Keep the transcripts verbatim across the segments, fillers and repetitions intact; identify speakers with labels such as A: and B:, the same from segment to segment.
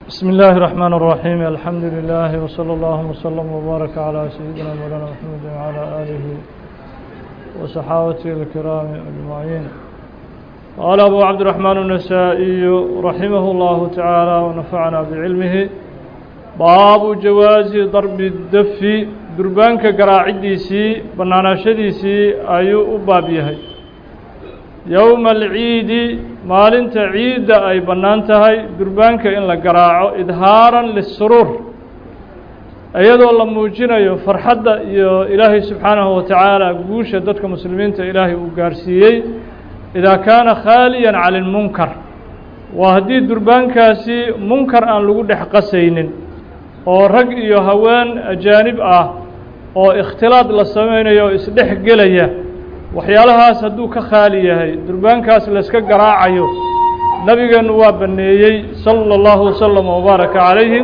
A: بسم الله الرحمن الرحيم الحمد لله وصلى الله وسلم وبارك على سيدنا مولانا محمد وعلى آله وصحابته الكرام أجمعين. قال أبو عبد الرحمن النسائي رحمه الله تعالى ونفعنا بعلمه: باب جواز ضرب الدف دربانك قراعديسي بناناشديسي أيو أبابيهي يوم العيد maalinta ciidda ay bannaan tahay durbaanka in la garaaco idhaaran liلsuruur iyadoo la muujinayo farxadda iyo ilaahay subxaanahu wa tacaala guusha dadka muslimiinta ilaahay uu gaarsiiyey idaa kaana khaaliyan cani lmunkar waa haddii durbaankaasi munkar aan lagu dhex qasaynin oo rag iyo haween ajaanib ah oo ikhtilaad la samaynayo oo isdhex gelaya waxyaalahaas hadduu ka khaali yahay durbaankaas layska garaacayo nabigeenu waa baneeyey salى اllahu waslm wbaaraka calayhi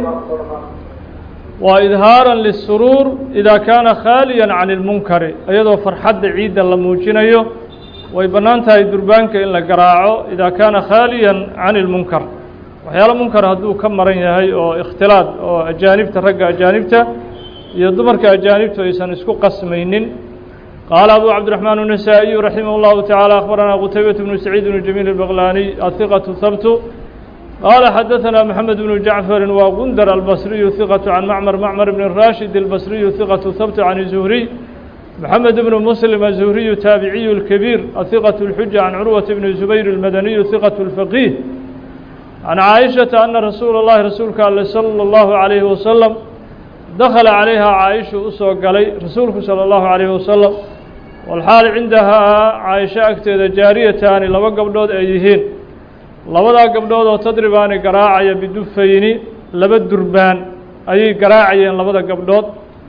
A: waa idhaaran liلsuruur idaa kaana khaaliya can اlmunkari iyadoo farxadda ciidda la muujinayo way bannaan tahay durbaanka in la garaaco idaa kaana khaaliyan can اlmunkar waxyaalo munkar hadduu ka maran yahay oo ikhtilaad oo ajaanibta ragga ajaanibta iyo dumarka ajaanibtu aysan isku qasmaynin. قال أبو عبد الرحمن النسائي رحمه الله تعالى أخبرنا قتيبة بن سعيد بن جميل البغلاني الثقة ثبت قال حدثنا محمد بن جعفر وغندر البصري ثقة عن معمر معمر بن الراشد البصري ثقة ثبت عن الزهري محمد بن مسلم الزهري تابعي الكبير الثقة الحجة عن عروة بن الزبير المدني ثقة الفقيه عن عائشة أن رسول الله رسولك صلى الله عليه وسلم دخل عليها عائشة أسوق علي رسولك صلى الله عليه وسلم والحال عندها عائشة أكتد جاريتان لما قبضود أيهين لما قبضود وتضربان قراعي بدفين لما الدربان أي قراعي لما قبضود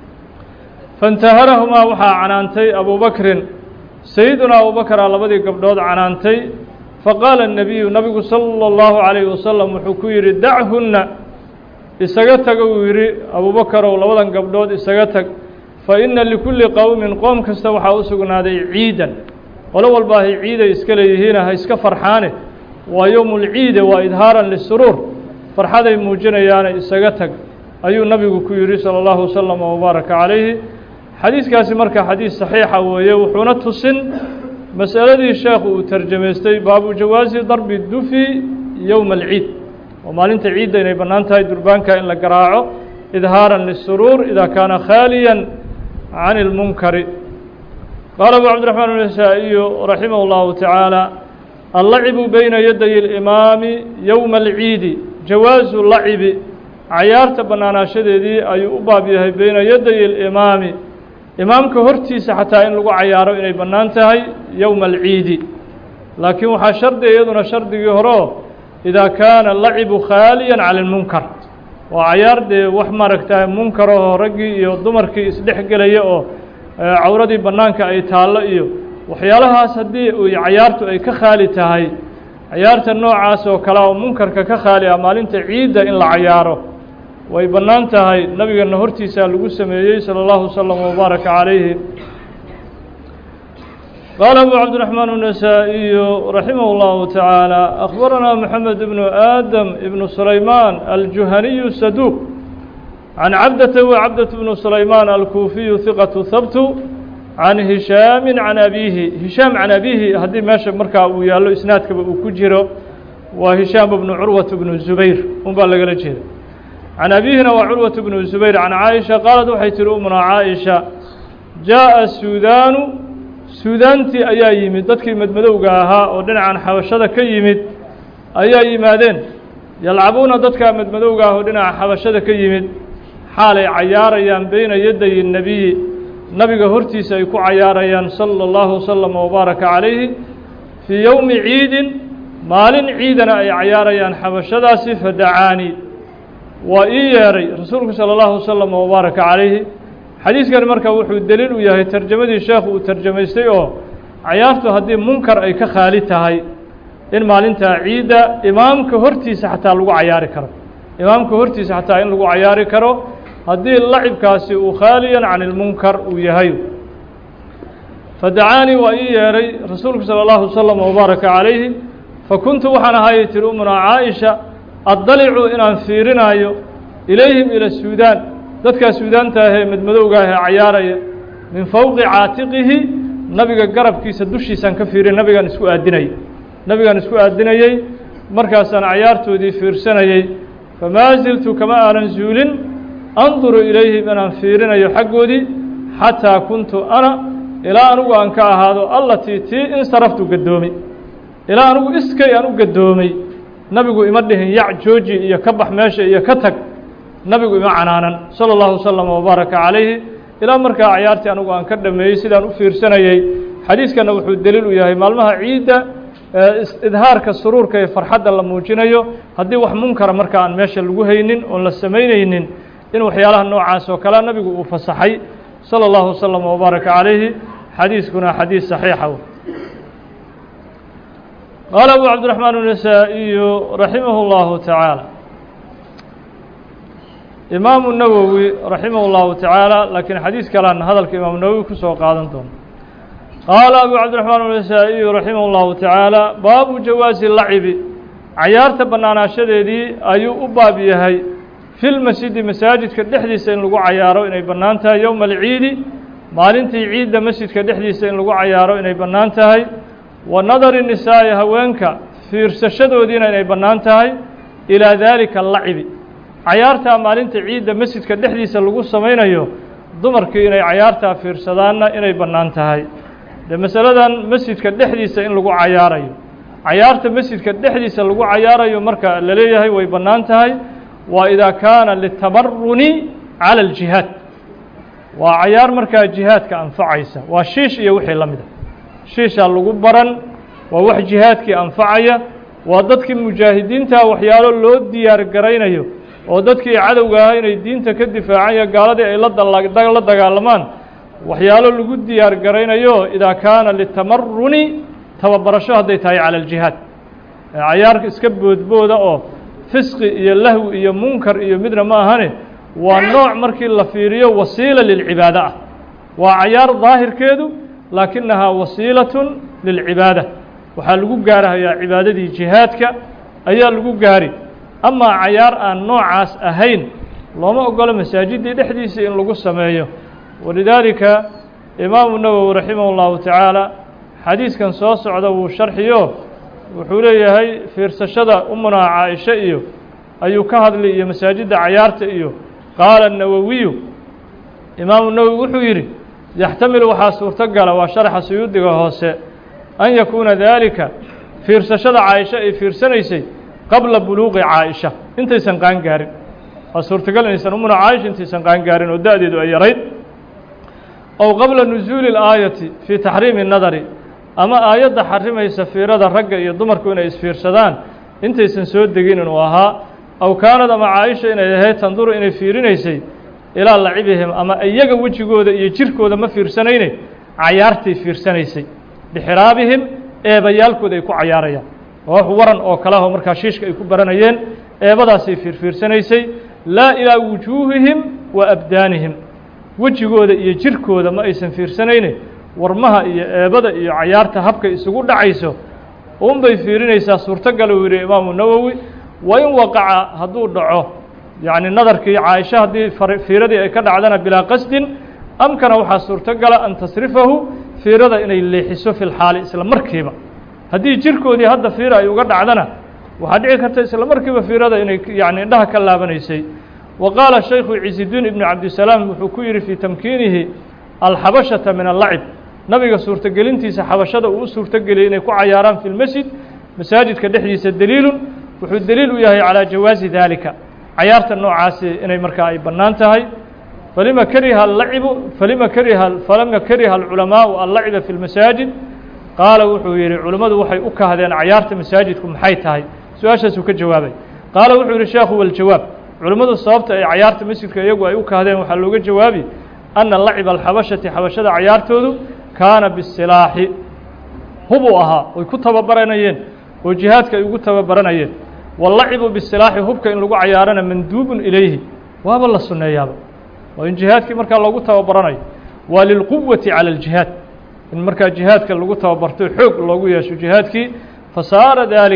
A: فانتهرهما وحا عنانتي أبو بكر سيدنا أبو بكر لما قبضود عنانتي فقال النبي النبي صلى الله عليه وسلم وحكير دعهن isaga tag uu yidhi abubakar ow labadan gabdhood isaga tag fa inna likulli qowmin qoom kasta waxaa u sugnaaday ciidan qolo walbaahay ciiday iska leeyihiina ha iska farxaane waa yowmulciide waa idhaaran lisuruur farxaday muujinayaane isaga tag ayuu nabigu ku yidhi sala allahu wasalam wabaaraka calayhi. xadiiskaasi marka xadiis saxiixa weeye wuxuuna tusin masaladii sheekhu uu tarjamaystay baabu jawaasi darbi dufi yowma alciid oo maalinta ciidda inay bannaan tahay durbaanka in la garaaco idhaaran liلsuruur idaa kaana khaaliyan can اlmunkari. qaala abu cabdiraxmaan النasaaئiyu raximah اllahu tacaala allacibu bayna yaday اlimaami yowma alciidi jawaazu lacibi cayaarta bannaanaashadeedii ayuu u baab yahay bayna yaday اlimaami imaamka hortiisa xataa in lagu cayaaro inay bannaan tahay yowma alciidi, laakiin waxaa shardiga iyaduna shardigii horeo idaa kaana lacibu khaaliyan cala lmunkar waa cayaar dee wax maaragtahay munkar ahoo raggii iyo dumarkii isdhex gelaya oo cawradii bannaanka ay taallo iyo waxyaalahaas haddii cayaartu ay ka khaali tahay cayaarta noocaas oo kale oo munkarka ka khaali ah maalinta ciidda in la cayaaro way bannaan tahay. nabigeena hortiisaa lagu sameeyey salى اllahu wasalam wabaaraka calayhi. قال أبو عبد الرحمن النسائي رحمه الله تعالى أخبرنا محمد بن آدم بن سليمان الجهني الصدوق عن عبدة وعبدة بن سليمان الكوفي ثقة ثبت عن هشام عن أبيه هشام عن أبيه هذه ماشي مركا ويالو إسنادك وكجره وهشام بن عروة بن الزبير مبالغ رجل عن أبيهنا وعروة بن الزبير عن عائشة قالت وحيت أمنا عائشة جاء السودان suudaantii ayaa yimid dadkii madmadowga ahaa oo dhinacan xabashada ka yimid ayaa yimaadeen yalcabuuna dadka madmadowga ah oo dhinaca xabashada ka yimid xaalay cayaarayaan beyna yaday الnebiyi nabiga hortiisa ay ku cayaarayaan salى اllahu wasalam wabaaraka calayhi fii yowmi ciidin maalin ciidana ay cayaarayaan xabashadaasi fadacaanii waa ii yeeray rasuulku salى اllahu wasalam wabaaraka calayhi. xadiiskani marka wuxuu deliil u yahay tarjamadii sheekhu uu tarjamaystay oo cayaartu haddii munkar ay ka khaali tahay in maalintaa ciidda imaamka hortiisa xataa lagu cayaari karo imaamka hortiisa xataa in lagu cayaari karo haddii lacibkaasi uu khaaliyan can ilmunkar uu yahay. fadacaanii waa ii yeeray rasuulku salى اllahu wasalam wabaaraka calayhi fakuntu waxaan ahaayay tiri umunaa caaisha addalicu inaan fiirinayo ilayhim ila suudaan dadkaa suudaanta ahee madmadowga ahee cayaaraya min fowqi caatiqihi nabiga garabkiisa dushiisaan ka fiirin nabigaan isku aadinayay nabigaan isku aadinayey markaasaan cayaartoodii fiirsanayey famaa ziltu kama aanan zuulin anduru ilayhim inaan fiirinayo xaggoodii xataa kuntu ana ilaa anigu aan ka ahaado allatii tii insaraftu gaddoomay ilaa anigu iskay aan u gaddoomay nabigu ima dhihin yac jooji iyo ka bax meesha iyo ka tag nabigu ima canaanan salى اllahu waslama wabaaraka calayhi ilaa markaa cayaartii anigu aan ka dhameeyey sidaan u fiirsanayey xadiiskana wuxuu deliil u yahay maalmaha ciidda idhaarka suruurka ee farxadda la muujinayo haddii wax munkara marka aan meesha lagu haynin oon la samaynaynin in waxyaalaha noocaas oo kalea nabigu uu fasaxay salى اllahu waslama wabaaraka calayhi xadiiskuna xadiis saxiixa qaala abu cabdiraxmaan النasaaئiyu raximah اllahu taعaalى imaamu nawowi raximah اllahu taعaalى laakiin xadiis kalean hadalka imaamu nawowi kusoo qaadan doono qaala abu cabdiraxmaan النasaaئiyu raximah اllahu taعaalى baabu jawaasi lacibi cayaarta bannaanaashadeedii ayuu u baab yahay fi lmasjidi masaajidka dhexdiisa in lagu cayaaro inay bannaan tahay yowma alciidi maalintii ciidda masjidka dhexdiisa in lagu cayaaro inay bannaan tahay wa nadari nisaa'i haweenka fiirsashadoodiina inay bannaan tahay ilaa daalika alacibi cayaartaa maalinta ciidda masjidka dhexdiisa lagu samaynayo dumarkii inay cayaartaa fiirsadaanna inay bannaan tahay dee masaladan masjidka dhexdiisa in lagu cayaarayo cayaarta masjidka dhexdiisa lagu cayaarayo marka la leeyahay way bannaan tahay waa idaa kaana litamaruni cala aljihaad waa cayaar markaa jihaadka anfacaysa waa shiish iyo wixii la mida shiishaa lagu baran waa wax jihaadkii anfacaya waa dadkii mujaahidiinta waxyaalo loo diyaar garaynayo oo dadkii cadowga ahaa inay diinta ka difaacanya gaaladii ay la dagaalamaan waxyaalo lagu diyaar garaynayo idaa kaana litamaruni tababarasho hadday tahay cala aljihaad cayaar iska boodbooda oo fisqi iyo lahwi iyo munkar iyo midna ma ahane waa nooc markii la fiiriyo wasiila lilcibaada ah waa cayaar daahirkeedu laakinahaa wasiilatun lilcibaada waxaa lagu gaarahayaa cibaadadii jihaadka ayaa lagu gaari amaa cayaar aan noocaas ahayn looma ogolo masaajidii dhexdiisa in lagu sameeyo walidaalika imaamu nawowi raximah اllahu tacaala xadiiskan soo socda wuu sharxiyo wuxuu leeyahay fiirsashada umunaa caaisha iyo ayuu ka hadli iyo masaajidda cayaarta iyo qaala nawowiyu imaamu nawowi wuxuu yidhi yaxtamilu waxaa suurto gala waa sharxa suyuudiga hoose an yakuuna daalika fiirsashada caaisha ay fiirsanaysay qabla buluuqi caaisha intaysan qaan gaarin waa suurtagal inaysan umuna caaisha intaysan qaan gaarin oo da-deedu ay yarayd ow qabla nusuuli اlaayati fii taxriimi nadari ama aayadda xarimaysa fiirada ragga iyo dumarku inay isfiirsadaan intaysan soo degin inuu ahaa aw kaanad ama caaisha inay ahayd tanduru inay fiirinaysay ilaa lacibihim ama iyaga wejigooda iyo jirkooda ma fiirsanayne cayaartay fiirsanaysay bixiraabihim eebayaalkooda ay ku cayaarayaan wax waran oo kaleho markaa shiishka ay ku baranayeen eebadaasay fiirfiirsanaysay laa ilaa wujuuhihim wa abdaanihim wejigooda iyo jirkooda ma aysan fiirsanayne warmaha iyo eebada iyo cayaarta habkay isugu dhacayso un bay fiirinaysaa suurtogal uu yidhi imaamu nawowi wa in waqaca hadduu dhaco yacni nadarkii caaisha haddii fiiradii ay ka dhacdana bilaa qasdin amkana waxaa suurtogala an tasrifahu fiirada inay leexiso fi lxaali isla markiiba haddii jirkoodii hadda fiira ay uga dhacdana waxaa dhici karta isla markiiba fiirada inay yani indhaha ka laabanaysay wa qaala shaykhu ciisidiin ibnu cabdisalaam wuxuu ku yidhi fii tamkiinihi alxabashata min allacib nabiga suurtogelintiisa xabashada uu u suurtogeliyay inay ku cayaaraan fi lmasjid masaajidka dhexdiisa daliilun wuxuu daliil u yahay calaa jawaasi daalika cayaarta noocaasi inay markaa ay bannaan tahay falima kariha allacibu falima kariha falama kariha alculamaau allaciba fi lmasaajid qaala wuxuu yidhi culimmadu waxay u kahdeen cayaarta masaajidku maxay tahay su-aashaasuu ka jawaabay qaala wuxuu yidhi sheekhu waljawaab culimmadu sababta ay cayaarta masjidka iyagu ay u kahdeen waxaa looga jawaabi ana laciba alxabashati xabashada cayaartoodu kaana bisilaaxi hubuu ahaa way ku tababaranayeen oo jihaadka ay ugu tababaranayeen wallacibu bisilaaxi hubka in lagu cayaarana manduubun ilayhi waaba la sunneeyaaba waa in jihaadkii markaa loogu tababaranayo waa lilquwati cala aljihaad in markaa jihaadka lagu tababarto xoog loogu yeesho jihaadkii fasaara daalika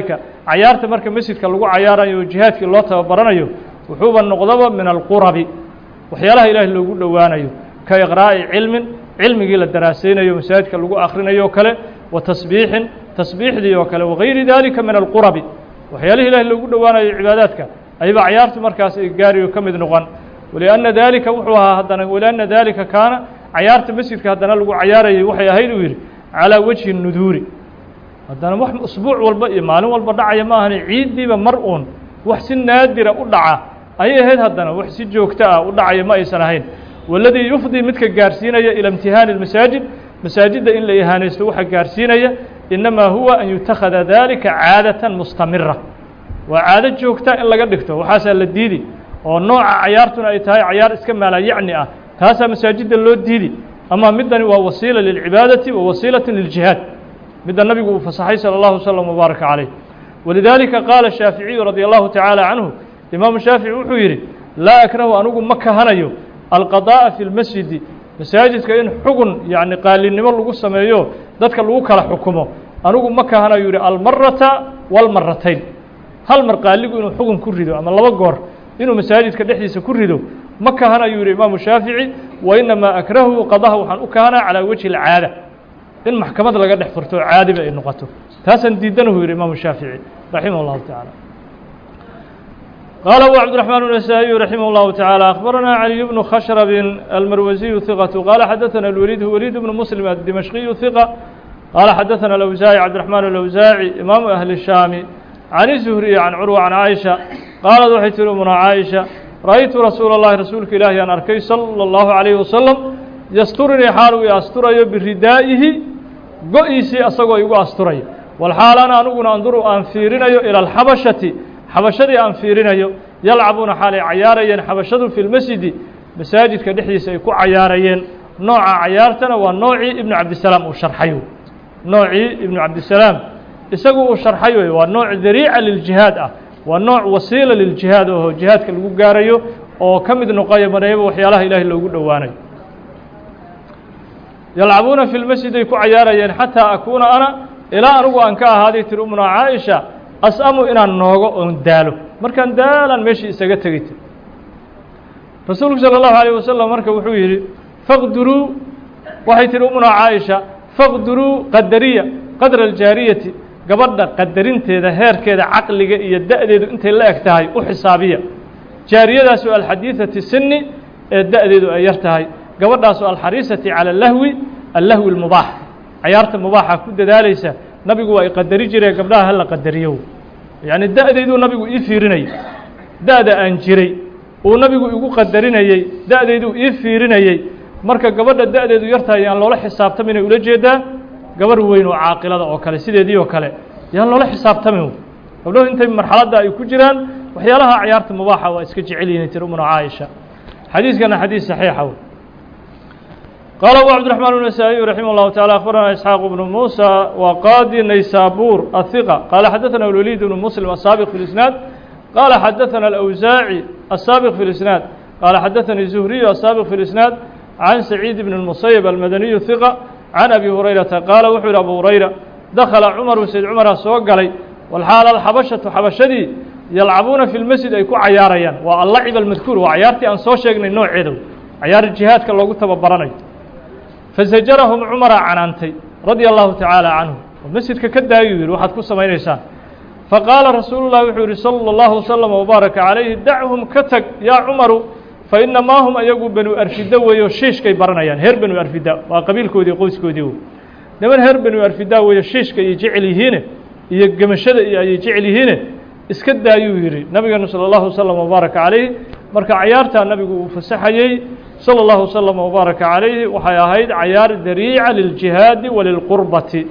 A: cayaarta marka masjidka lagu cayaarayo jihaadkii loo tababaranayo wuxuuba noqdaba min alqurabi waxyaalaha ilaahay loogu dhowaanayo ka iqraa'i cilmin cilmigii la daraasaynayo masaajidka lagu akhrinayo oo kale wa tasbiixin tasbiixdii oo kale wagayri dalika min alqurabi waxyaalaha ilaahay loogu dhowaanayo cibaadaadka ayba cayaartu markaas ay gaariyo ka mid noqon walianna dalika wuxuu ahaa haddana walianna dalika kaana cayaarta masjidka haddana lagu cayaarayay waxay ahayd uu yidhi calaa wajhi nuduuri haddana wax usbuuc walba iyo maalin walba dhacaya ma ahani ciiddiiba mar uun wax si naadira u dhaca ayay ahayd haddana wax si joogto ah u dhacaya ma aysan ahayn waladii yufdii midka gaarsiinaya ila imtihaani اlmasaajid masaajidda in la ihaanaysto waxa gaarsiinaya inamaa huwa an yutakhada dalika caadatan mustamira waa caado joogta in laga dhigto waxaasaa la diidi oo nooca cayaartuna ay tahay cayaar iska maala yacni ah taasaa masaajidda loo diidi ama midani waa wasiila lilcibaadati wa wasiilaة liljihaad midda nabigu uu fasaxay salى اllahu wslam wbaaraka calayh walidalika qaala shaaficiyu radi allahu tacaala canhu imaamu shaafici wuxuu yidhi laa akrahu anigu ma kahanayo alqadaa'a fi lmasjidi masaajidka in xugun yacni qaalinimo lagu sameeyo dadka lagu kala xukumo anigu ma kahanayo yidhi almarata walmaratayn hal mar qaaligu inuu xugun ku rido ama laba goor inuu masaajidka dhexdiisa ku rido ma kahanayo yidhi imaamu shaafici wa inamaa akrahu qadaha waxaan u kahanaa calaa wajhi alcaada in maxkamad laga dhex furto caadiba ay noqoto taasaan diidanahu yidhi imaamu shaafici raximah اllahu taعala قال أبو عبد الرحمن النسائي رحمه الله تعالى أخبرنا علي بن خشرب المروزي ثقة قال حدثنا الوليد هو وليد بن مسلم الدمشقي ثقة قال حدثنا الأوزاعي عبد الرحمن الأوزاعي إمام أهل الشام عن الزهري عن عروة عن عائشة قالت وحيت أمنا عائشة رأيت رسول الله رسولك إلهي أن أركي صلى الله عليه وسلم يسترني حال يستري بردائه قئيسي أصغو يقو أستري والحال أنا أنقنا أنظر أنفيرنا إلى الحبشة xabashadii aan fiirinayo yalcabuuna xaalay cayaarayeen xabashadu fi lmasjidi masaajidka dhexdiisa ay ku cayaarayeen nooca cayaartana waa noocii ibnu cabdisalaam uu sharxay noocii ibnu cabdisalaam isagu uu sharxay wey waa nooc dariica liljihaad ah waa nooc wasiila liljihaad oo jihaadka lagu gaarayo oo ka mid noqoya mareebo waxyaalaha ilaahay loogu dhowaanayo yalcabuuna fi lmasjid ay ku cayaarayeen xataa akuuna ana ilaa anigu aan ka ahaaday tiri umna caaisha as'amu inaan noogo oon daalo markaan daalaan meeshii isaga tegay tir rasuulku salى الlahu عalيه wasalam marka wuxuu yidhi faqduruu waxay tihi umna caaisha faqduruu qadariya qadra aljaariyati gabadha qadarinteeda heerkeeda caqliga iyo da'deedu intay la eg tahay u xisaabiya jaariyadaasu alxadiiثati sini ee da'deedu ay yar tahay gabadhaasu alxariisati calى lahwi allahwi اlmubaax cayaarta mubaaxa ku dadaalaysa nabigu waa iqadari jiree gabdhaha hala qadariyo yacni da'dayduu nabigu ii fiirinayay da'da aan jiray uu nabigu igu qadarinayey da'dayduu ii fiirinayey marka gabadha da'deedu yartahay yaan loola xisaabtaminay ula jeedaa gabarh weyn oo caaqilada oo kale sideedii oo kale yaan loola xisaabtamin gabdhahu intay marxaladda ay ku jiraan waxyaalaha cayaarta mubaaxa waa iska jecel yihiin tir umuna caaisha xadiiskana xadiis saxiixa wey قال أبو عبد الرحمن النسائي رحمه الله تعالى أخبرنا إسحاق بن موسى وقاضي نيسابور الثقة قال حدثنا الوليد بن مسلم السابق في الإسناد قال حدثنا الأوزاعي السابق في الإسناد قال حدثني الزهري السابق في الإسناد عن سعيد بن المصيب المدني الثقة عن أبي هريرة قال وحر أبو هريرة دخل عمر وسيد عمر سوق علي والحال الحبشة حبشدي يلعبون في المسجد أي كو عياريان واللعب المذكور وعيارتي أن سوشيغن النوع عيدو عيار الجهاد كالله قلت ببراني فزجرهم عمر عنانتي رضي الله تعالى عنه المسجد ككدا يقول واحد كو سمينيسان فقال رسول الله وحوري صلى الله وسلم وبارك عليه دعهم كتك يا عمر فإنما هم أيقوا بنو أرفدا ويشيش كي برنيان هر بنو أرفدا وقبيل كودي قوس كودي نمن هر بنو أرفدا ويشيش كي يجعلي هنا يجمشد يجعلي هنا اسكدا يوري نبي صلى الله وسلم وبارك عليه marka ciyaarta nabigu uu fasaxayay صلى الله وسلم وبارك عليه waxay ahayd ciyaar dariica liljihaad walilqurbati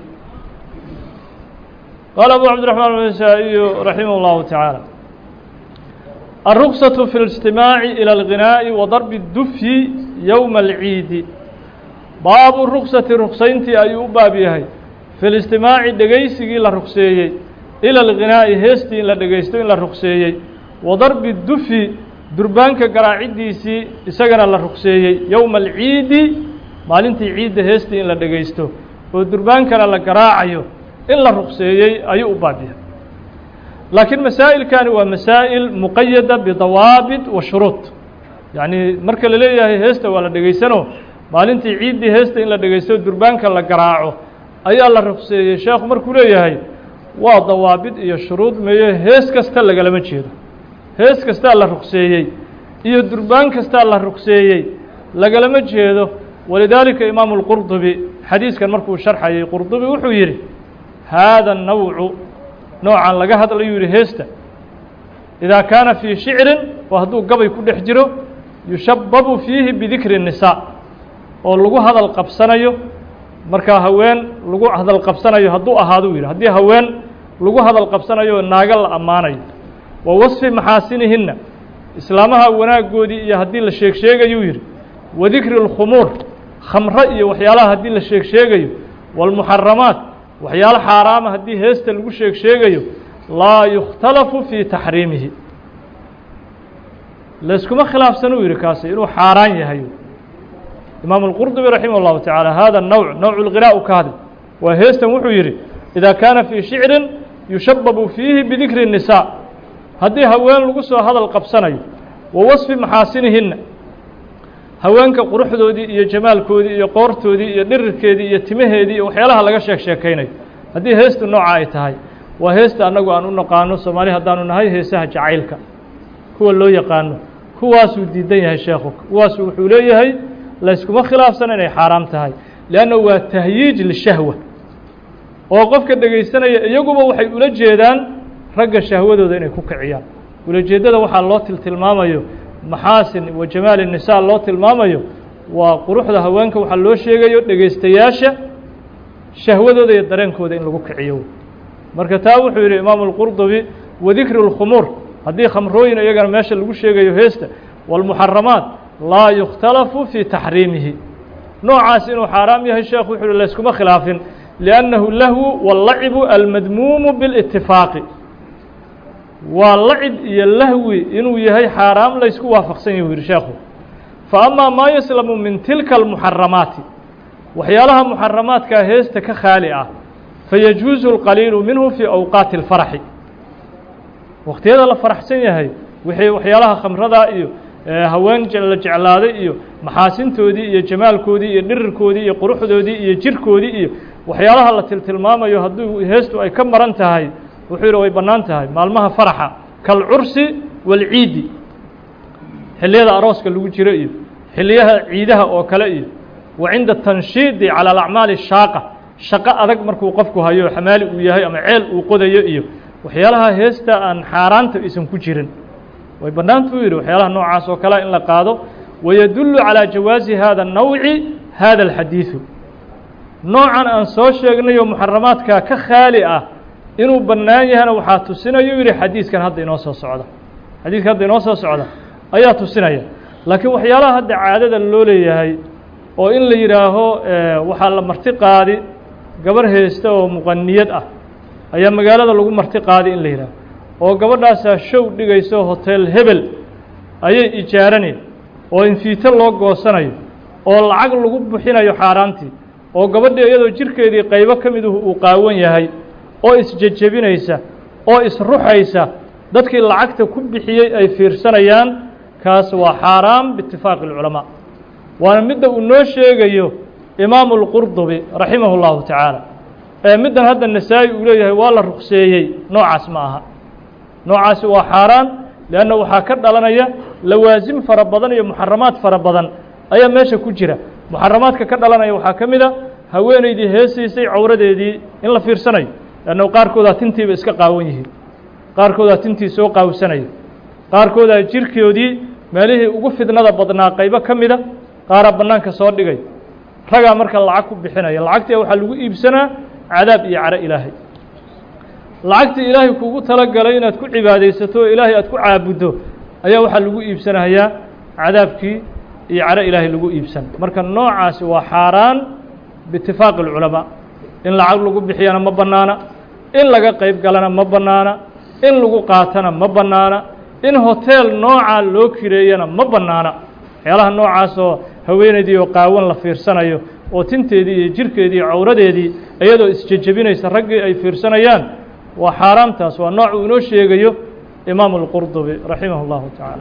A: قال أبو عبد الرحمن النسائي رحمه الله تعالى الرخصة في الاستماع إلى الغناء وضرب الدف يوم العيد باب الرخصة رخصينتي أيو بابيهي في الاستماع دقيسي إلى رخصيي إلى الغناء هستي إلى دقيستو إلى رخصيي وضرب الدف durbaanka garaacidiisii isagana la ruqseeyey yowma alciidi maalintii ciidda heestii in la dhegaysto oo durbaankana la garaacayo in la ruqseeyey ayuu u baabiya لكن مسائل كان ومسائل مقيدة بضوابط وشروط يعني مركل ليه هيستا ولا دقيسانو maalintii ciidii heesta in la dhageysto durbaanka la garaaco ayaa la rufseeyay sheekhu markuu leeyahay waa dawaabid iyo shuruud meeyo hees kasta lagalama jeedo hees kasta la rufseeyay iyo durbaan kasta la rufseeyay lagalama jeedo walidaalika imaam al-Qurtubi xadiiskan markuu sharxayay Qurtubi wuxuu yiri hada an-naw'u noocan laga hadlayo yiri heesta ida kana fi shi'rin wa haduu gabay ku dhex jiro yushabbabu fihi bi dhikri an-nisa oo lagu hadal qabsanayo marka haween lagu hadal qabsanayo haduu ahaado yiri hadii haween lagu hadal qabsanayo naaga la amaanayo wa wasfi maxaasinihinna islaamaha wanaagoodii iyo hadii la sheeg sheegayo yiri wa dhikri al-khumur khamra iyo waxyaalaha hadii la sheeg sheegayo wal muharramaat waxyaalaha xaraama hadii heesta lagu sheeg sheegayo la yukhtalafu fi tahrimihi laskuma khilaafsano yiri kaasi inuu xaraan yahay إمام القرطبي رحمه الله تعالى هذا النوع نوع الغراء كاذب وهيستا وحو يري إذا كان في شعر يشبب فيه بذكر النساء هذه هوان لقصوا هذا القبساني ووصف محاسنهن هوان كقروح دودي يا جمال كودي يا قور تودي يا در كودي يا تمه دي وحيالها لقى شيك شيكيني هذه هيستا النوع عايتهاي وهيستا أنقو أنو نقانو سمالي هدانو نهاي هيساها جعيلك هو اللي يقانو هو واسو ديدين يا شيخك واسو حوليه هاي لا يسكما خلاف سنة إنه حرام تهاي لأنه هو تهييج للشهوة وقفك الدقيستان يقوم وحي أولا جيدان رقى الشهوة دو دينه كوك عيان أولا جيدان وحا الله تلتلماميو محاسن وجمال النساء الله تلماميو وقروح ده هوانك وحا الله شيئا دقيستياشا شهوة دو دي الدرين كو دين لكوك عيو مركتاو حوير إمام القرطبي وذكر الخمور هذه خمروين يقر ماشا لكو شيئا يهيستا والمحرمات لا يختلف في تحريمه نوع عاسين وحرام يا الشيخ وحول الله يسكم خلاف لأنه له واللعب المذموم بالاتفاق واللعب يلهو إنه يهي حرام لا يسكو وافق سنه الشيخ فأما ما يسلم من تلك المحرمات وحيالها محرمات كهيست كخالئة فيجوز القليل منه في أوقات الفرح وقت هذا الفرح سنه هي وحيالها خمر ذائي haween la jeclaaday iyo maxaasintoodii iyo jamaalkoodii iyo dhirirkoodii iyo quruxdoodii iyo jirkoodii iyo waxyaalaha la tiltilmaamayo haddii heestu ay ka maran tahay wuxuu yiri way banaan tahay maalmaha faraxa kal ursi wal ciidi xilliyada arooska lagu jiro iyo xilliyaha ciidaha oo kale iyo wa cinda tanshiidi ala al-a'maal ash-shaaqa shaqa adag markuu qofku hayo xamaali uu yahay ama ceel uu qodayo iyo waxyaalaha heesta aan xaaraanta isan ku jirin ويبنان توير وحيالها نوع عاصو كلا إن لقاده ويدل على جواز هذا النوع هذا الحديث نوعا أن سوشيغنا يوم محرمات كخالئة إنه بناني هنا وحاتو السنة يوري حديث كان هذا ينوصى السعودة حديث كان هذا ينوصى السعودة أيات السنة لكن وحيالها هذا عادة اللولي هاي وإن اللي يراهو اه وحال مرتقى دي قبر هيستو مغنيات أه أيام مقالة لغو مرتقى دي إن اللي يراهو oo gabadhaas show dhigayso hotel hebel ayay ijaaraneen oo infiita loo goosanayo oo lacag lagu bixinayo xaaraantii oo gabadha iyadoo jirkeedii qaybo kamid uu qaawan yahay oo isjajabinaysa oo isruxaysa dadkii lacagta ku bixiyay ay fiirsanayaan kaas waa xaraam biittifaaq ulama waana midda uu noo sheegayo imaam al-Qurtubi rahimahullahu ta'ala ee middan hadda Nasa'i uu leeyahay waa la ruqseeyay noocaas ma aha noocaas waa xaraan لأنه waxaa ka dhalanaya lawaasim fara badan iyo muharramaad fara badan ayaa meesha ku jira muharramaadka ka dhalanaya waxaa kamida haweeneydii heesiisay cawradeedii in la fiirsanayo لأنه qaarkooda tintiiba iska qaawan yihiin qaarkooda tintii soo qaawsanay qaarkooda jirkoodii meelihii ugu fidnada badnaa qaybo kamida qaara banaanka soo dhigay raga marka lacag ku bixinaya lacagtii waxa lagu iibsanaa cadaab iyo cara ilaahay lacagtii ilaahay kugu tala galay inaad ku cibaadeysato ilaahay aad ku caabudo ayaa waxa lagu iibsanayaa cadaabkii iyo cara ilaahay lagu iibsan marka noocaas waa xaraan biittifaaq ulama in lacag lagu bixiyana ma banaana in laga qayb galana ma banaana in lagu qaatana ma banaana in hotel nooca loo kireeyana ma banaana xeelaha noocaas oo haweeneydii oo qaawan la fiirsanayo oo tinteedii iyo jirkeedii cawradeedii iyadoo isjajabinaysa raggii ay fiirsanayaan وحرام تاس ونوع ونوش يجيو إمام القرطبي رحمه الله تعالى.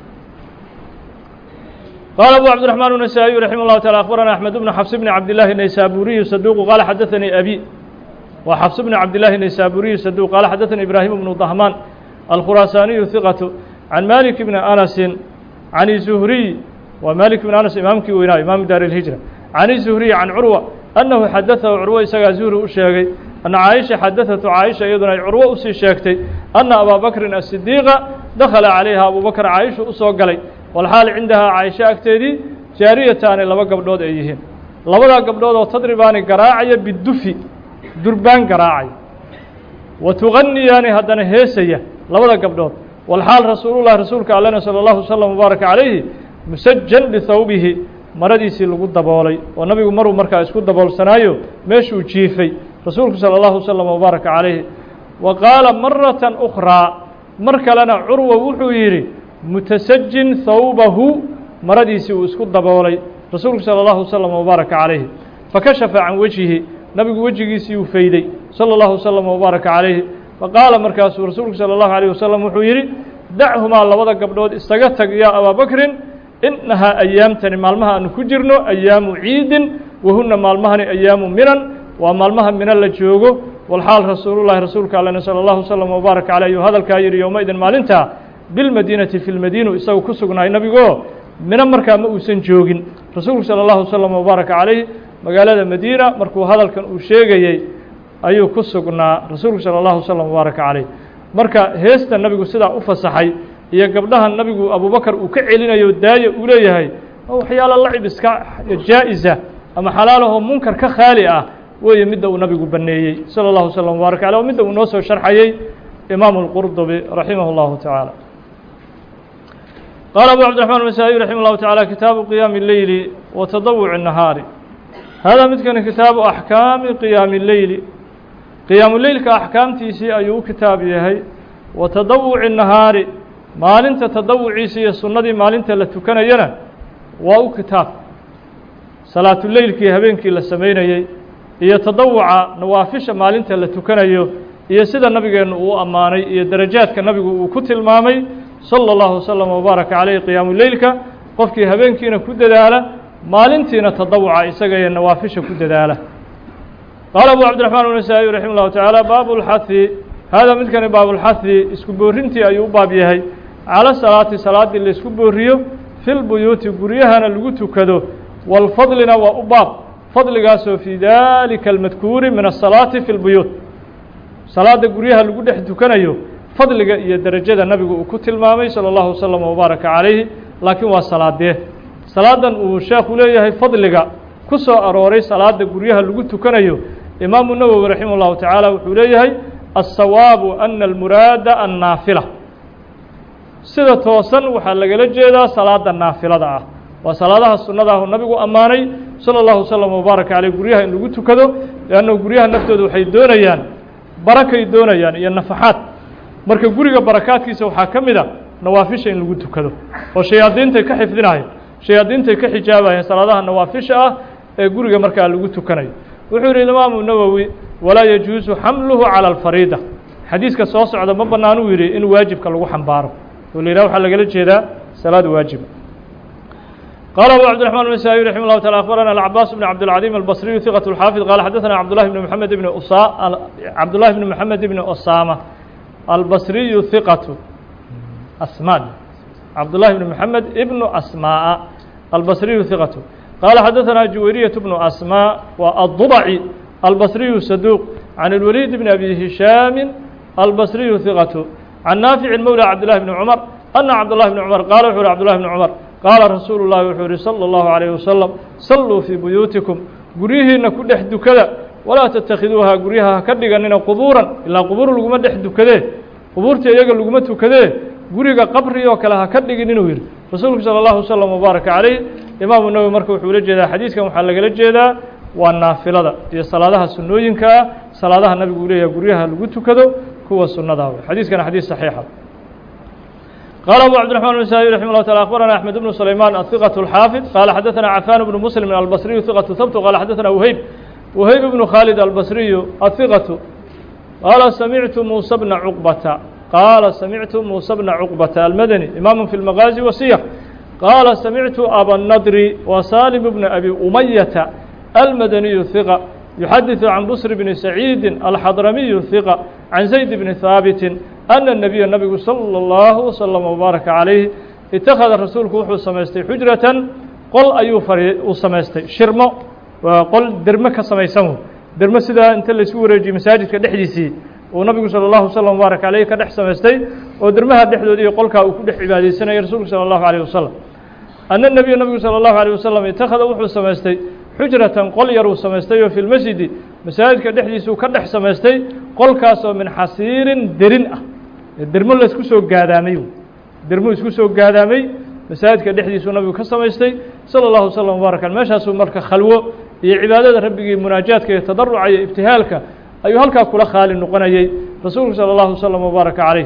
A: قال أبو عبد الرحمن النسائي رحمه الله تعالى أخبرنا أحمد بن حفص بن عبد الله النيسابوري صدوق قال حدثني أبي وحفص بن عبد الله النيسابوري صدوق قال حدثني إبراهيم بن ضهمان الخراساني ثقة عن مالك بن أنس عن الزهري ومالك بن أنس إمامك وينا إمام دار الهجرة عن الزهري عن عروة أنه حدثه عروة إسقى زهري أشياغي أن عائشة حدثت عائشة أيضا عروة أسي شاكتي أن أبا بكر الصديق دخل عليها أبو بكر عائشة أسوق علي والحال عندها عائشة أكتدي جاريتان لما قبلود أيهن لما قبلود وتضربان قراعي بالدفي دربان قراعي وتغنيان هدنا هيسية لما قبلود والحال رسول الله رسولك علينا صلى الله عليه وسلم وبارك عليه مسجل بثوبه مرadiisii lagu daboolay oo nabigu maruu markaa isku daboolsanayo meeshuu jiifay rasuulku sallallahu alayhi wasallam wa baraka alayhi wa qala maratan ukhra mar kalena urwa wuxuu yiri mutasajjin thawbahu maradiisii uu isku daboolay rasuulku sallallahu alayhi wasallam wa baraka alayhi fakashafa an wajhihi nabigu wajigiisii uu fayday sallallahu alayhi wasallam wa baraka alayhi faqala markaas rasuulku sallallahu alayhi wasallam wuxuu yiri da'huma labada gabdhood isaga tag ya Abu Bakr إنها أيام تاني مالمها أن كجرنو أيام عيد وهن مالمها أيام منن ومالمها من الله جوجو والحال رسول الله رسولك على صلى الله عليه وسلم وبارك عليه هذا الكاير يومئذ مالنتا بالمدينة في المدينة يسوي كسقنا النبي جو من أمرك مؤسن جوجين رسولك صلى الله عليه وسلم وبارك عليه مقالة المدينة مركو هذا الكن وشيء أيو كسقنا رسولك صلى الله عليه وسلم وبارك عليه مركا هست النبي سدا أفصحي iyo gabdhaha nabigu Abu Bakar uu ka celinayo daayo uu leeyahay waxyaalo lacib iska jaa'iza ama xalaalaho munkar ka khaali ah way mid uu nabigu baneeyay sallallahu alayhi wasallam baraka alayhi mid uu noo soo sharxayay Imam al-Qurtubi rahimahullahu ta'ala. قال أبو عبد الرحمن النسائي رحمه الله تعالى كتاب قيام الليل وتضوع النهار هذا مثل كتاب أحكام قيام الليل قيام الليل كأحكام تيسي أيو كتاب يهي وتضوع النهار maalinta tadawuciisa iyo sunnadii maalinta la tukanayana waa u kitaab salaatuleylkii habeenkii la sameynayay iyo tadawuca nawaafisha maalinta la tukanayo iyo sida nabigeenu uu ammaanay iyo darajaadka nabigu uu ku tilmaamay sala allahu wasalam wabaaraka calayhi qiyaamuleylka qofkii habeenkiina ku dadaala maalintiina tadawuca isaga iyo nawaafisha ku dadaala qaala abu cabdiraxmaan النasaa'i raximah llahu tacaala baabu lxahi hada midkani baabulxahi isku boorintii ayuu u baab yahay cala salaati salaadii la isku booriyo fi lbuyuuti guryahana lagu tukado walfadlina waa u baab fadligaasoo fii dalika almadkuuri min asalaati fi lbuyuut salaada guryaha lagu dhex tukanayo fadliga iyo derajada nabigu uu ku tilmaamay salى اllahu wasalam wabaaraka calayhi laakiin waa salaadee salaadan uu sheekhu leeyahay fadliga ku soo arooray salaada guryaha lagu tukanayo imaamu nawowi raximah اllahu tacaala wuxuu leeyahay الsawaabu ana almuraada annaafila sida toosan waxaa lagala jeedaa salaada naafilada ah waa salaadaha sunnada ah oo nabigu ammaanay salى اllahu wasalam wabaaraka caleyh guryaha in lagu tukado leanna guryaha naftooda waxay doonayaan barakay doonayaan iyo nafaxaad marka guriga barakaadkiisa waxaa ka mid a nawaafisha in lagu tukado oo shayaadiintay ka xifdinaya shayaadiintay ka xijaabayaan salaadaha nawaafisha ah ee guriga markaa lagu tukanayo wuxuu yihi imaamu nawowi walaa yajuusu xamluhu calى alfariida xadiiska soo socda ma bannaan uu yidhi in waajibka lagu xambaaro oo la yidhaha waxaa lagala jeedaa salaad waajiba qaala abu cabdiraxmaan النasaa'i raximah اllahu taala akhbarana alcabaas bn cabdilcadiim albasriyu hiqat اlxaafid qaala xadaثana cabdullahi bn moxamed ibn usa cabdullahi bn moxamed ibn usaama albasriyu hiqatu asmaa cabdullahi bn moxamed ibnu asmaaء albasriyu hiqatu qaala xadaثana juwayriyaة bnu asmaa wa aلضubci albasriyu saduuq can اlwaliid bn abi hishaami albasriyu hiqatu can naafici mowlى cabdillahi bni cumar ana cabdullahi bni cumar qaala wuxuu uhi cabdullahi bni cumar qaala rasuulu llahi wuxuu yihi salى اllahu عalayه wasalam salluu fii buyuutikum guryihiina ku dhex dukada walaa tatakhiduuha guryaha ha ka dhiganina qubuuran ilaa qubuur laguma dhex dukadee qubuurtii iyaga laguma tukadee guriga qabri oo kale ha ka dhigin inuu yidhi rasuulku salى اllahu wasalam wabaaraka calayh imaamu nawowi marka wuxuu ula jeedaa xadiiskan waxaa lagala jeedaa waa naafilada iyo salaadaha sunnooyinka ah salaadaha nabigu uu leeyahay guryaha lagu tukado kuwa sunnadaa wey xadiiskana xadiis saxiixa qaala abu cabdiraxmaan النasaa'i raximah llahu taala akhbarana axmed bnu sulaymaan ahiqaة اlxaafid qaala xadaثana cafaan bnu muslim albasriyu hiqatu habtu qaala xadaثana wheyb wheyb bnu khaalid albasriyu ahiqatu قال سمعت موسى بن عقبة قال سمعت موسى بن عقبة المدني إمام في المغازي والسير قال سمعت أبا النضر وسالم بن أبي أمية المدني ثقة يحدث عن بصر بن سعيد الحضرمي ثقة عن زيد بن ثابت أن النبي النبي صلى الله وسلم وبارك عليه اتخذ الرسول كوحو سميستي حجرة قل أيو فريق سميستي شرمو وقل درمك سميسمه درم سيدا انت اللي سوى رجي مساجد كدحديسي ونبي صلى الله وسلم وبارك عليه كدح سميستي ودرمها دحدودي قلك وكدح عبادي سنة رسول صلى الله عليه وسلم أن النبي النبي صلى الله عليه وسلم اتخذ وحو سميستي حجرة قل يرو سميستي في المسجد مساجد كدحديسي وكدح سميستي قل كاسو من حصير درين الدرم اللي اسكو سو قادامي درم اسكو سو قادامي مساجد كدحديسي ونبي كسميستي صلى الله وسلم وبارك عليه ماشا سو مركه خلوه iyo cibaadada rabbigii munaajaadka iyo tadarruca iyo ibtihaalka ayuu halkaa kula khaali noqonayay rasuulku sala allahu wasalam wabaaraka calayh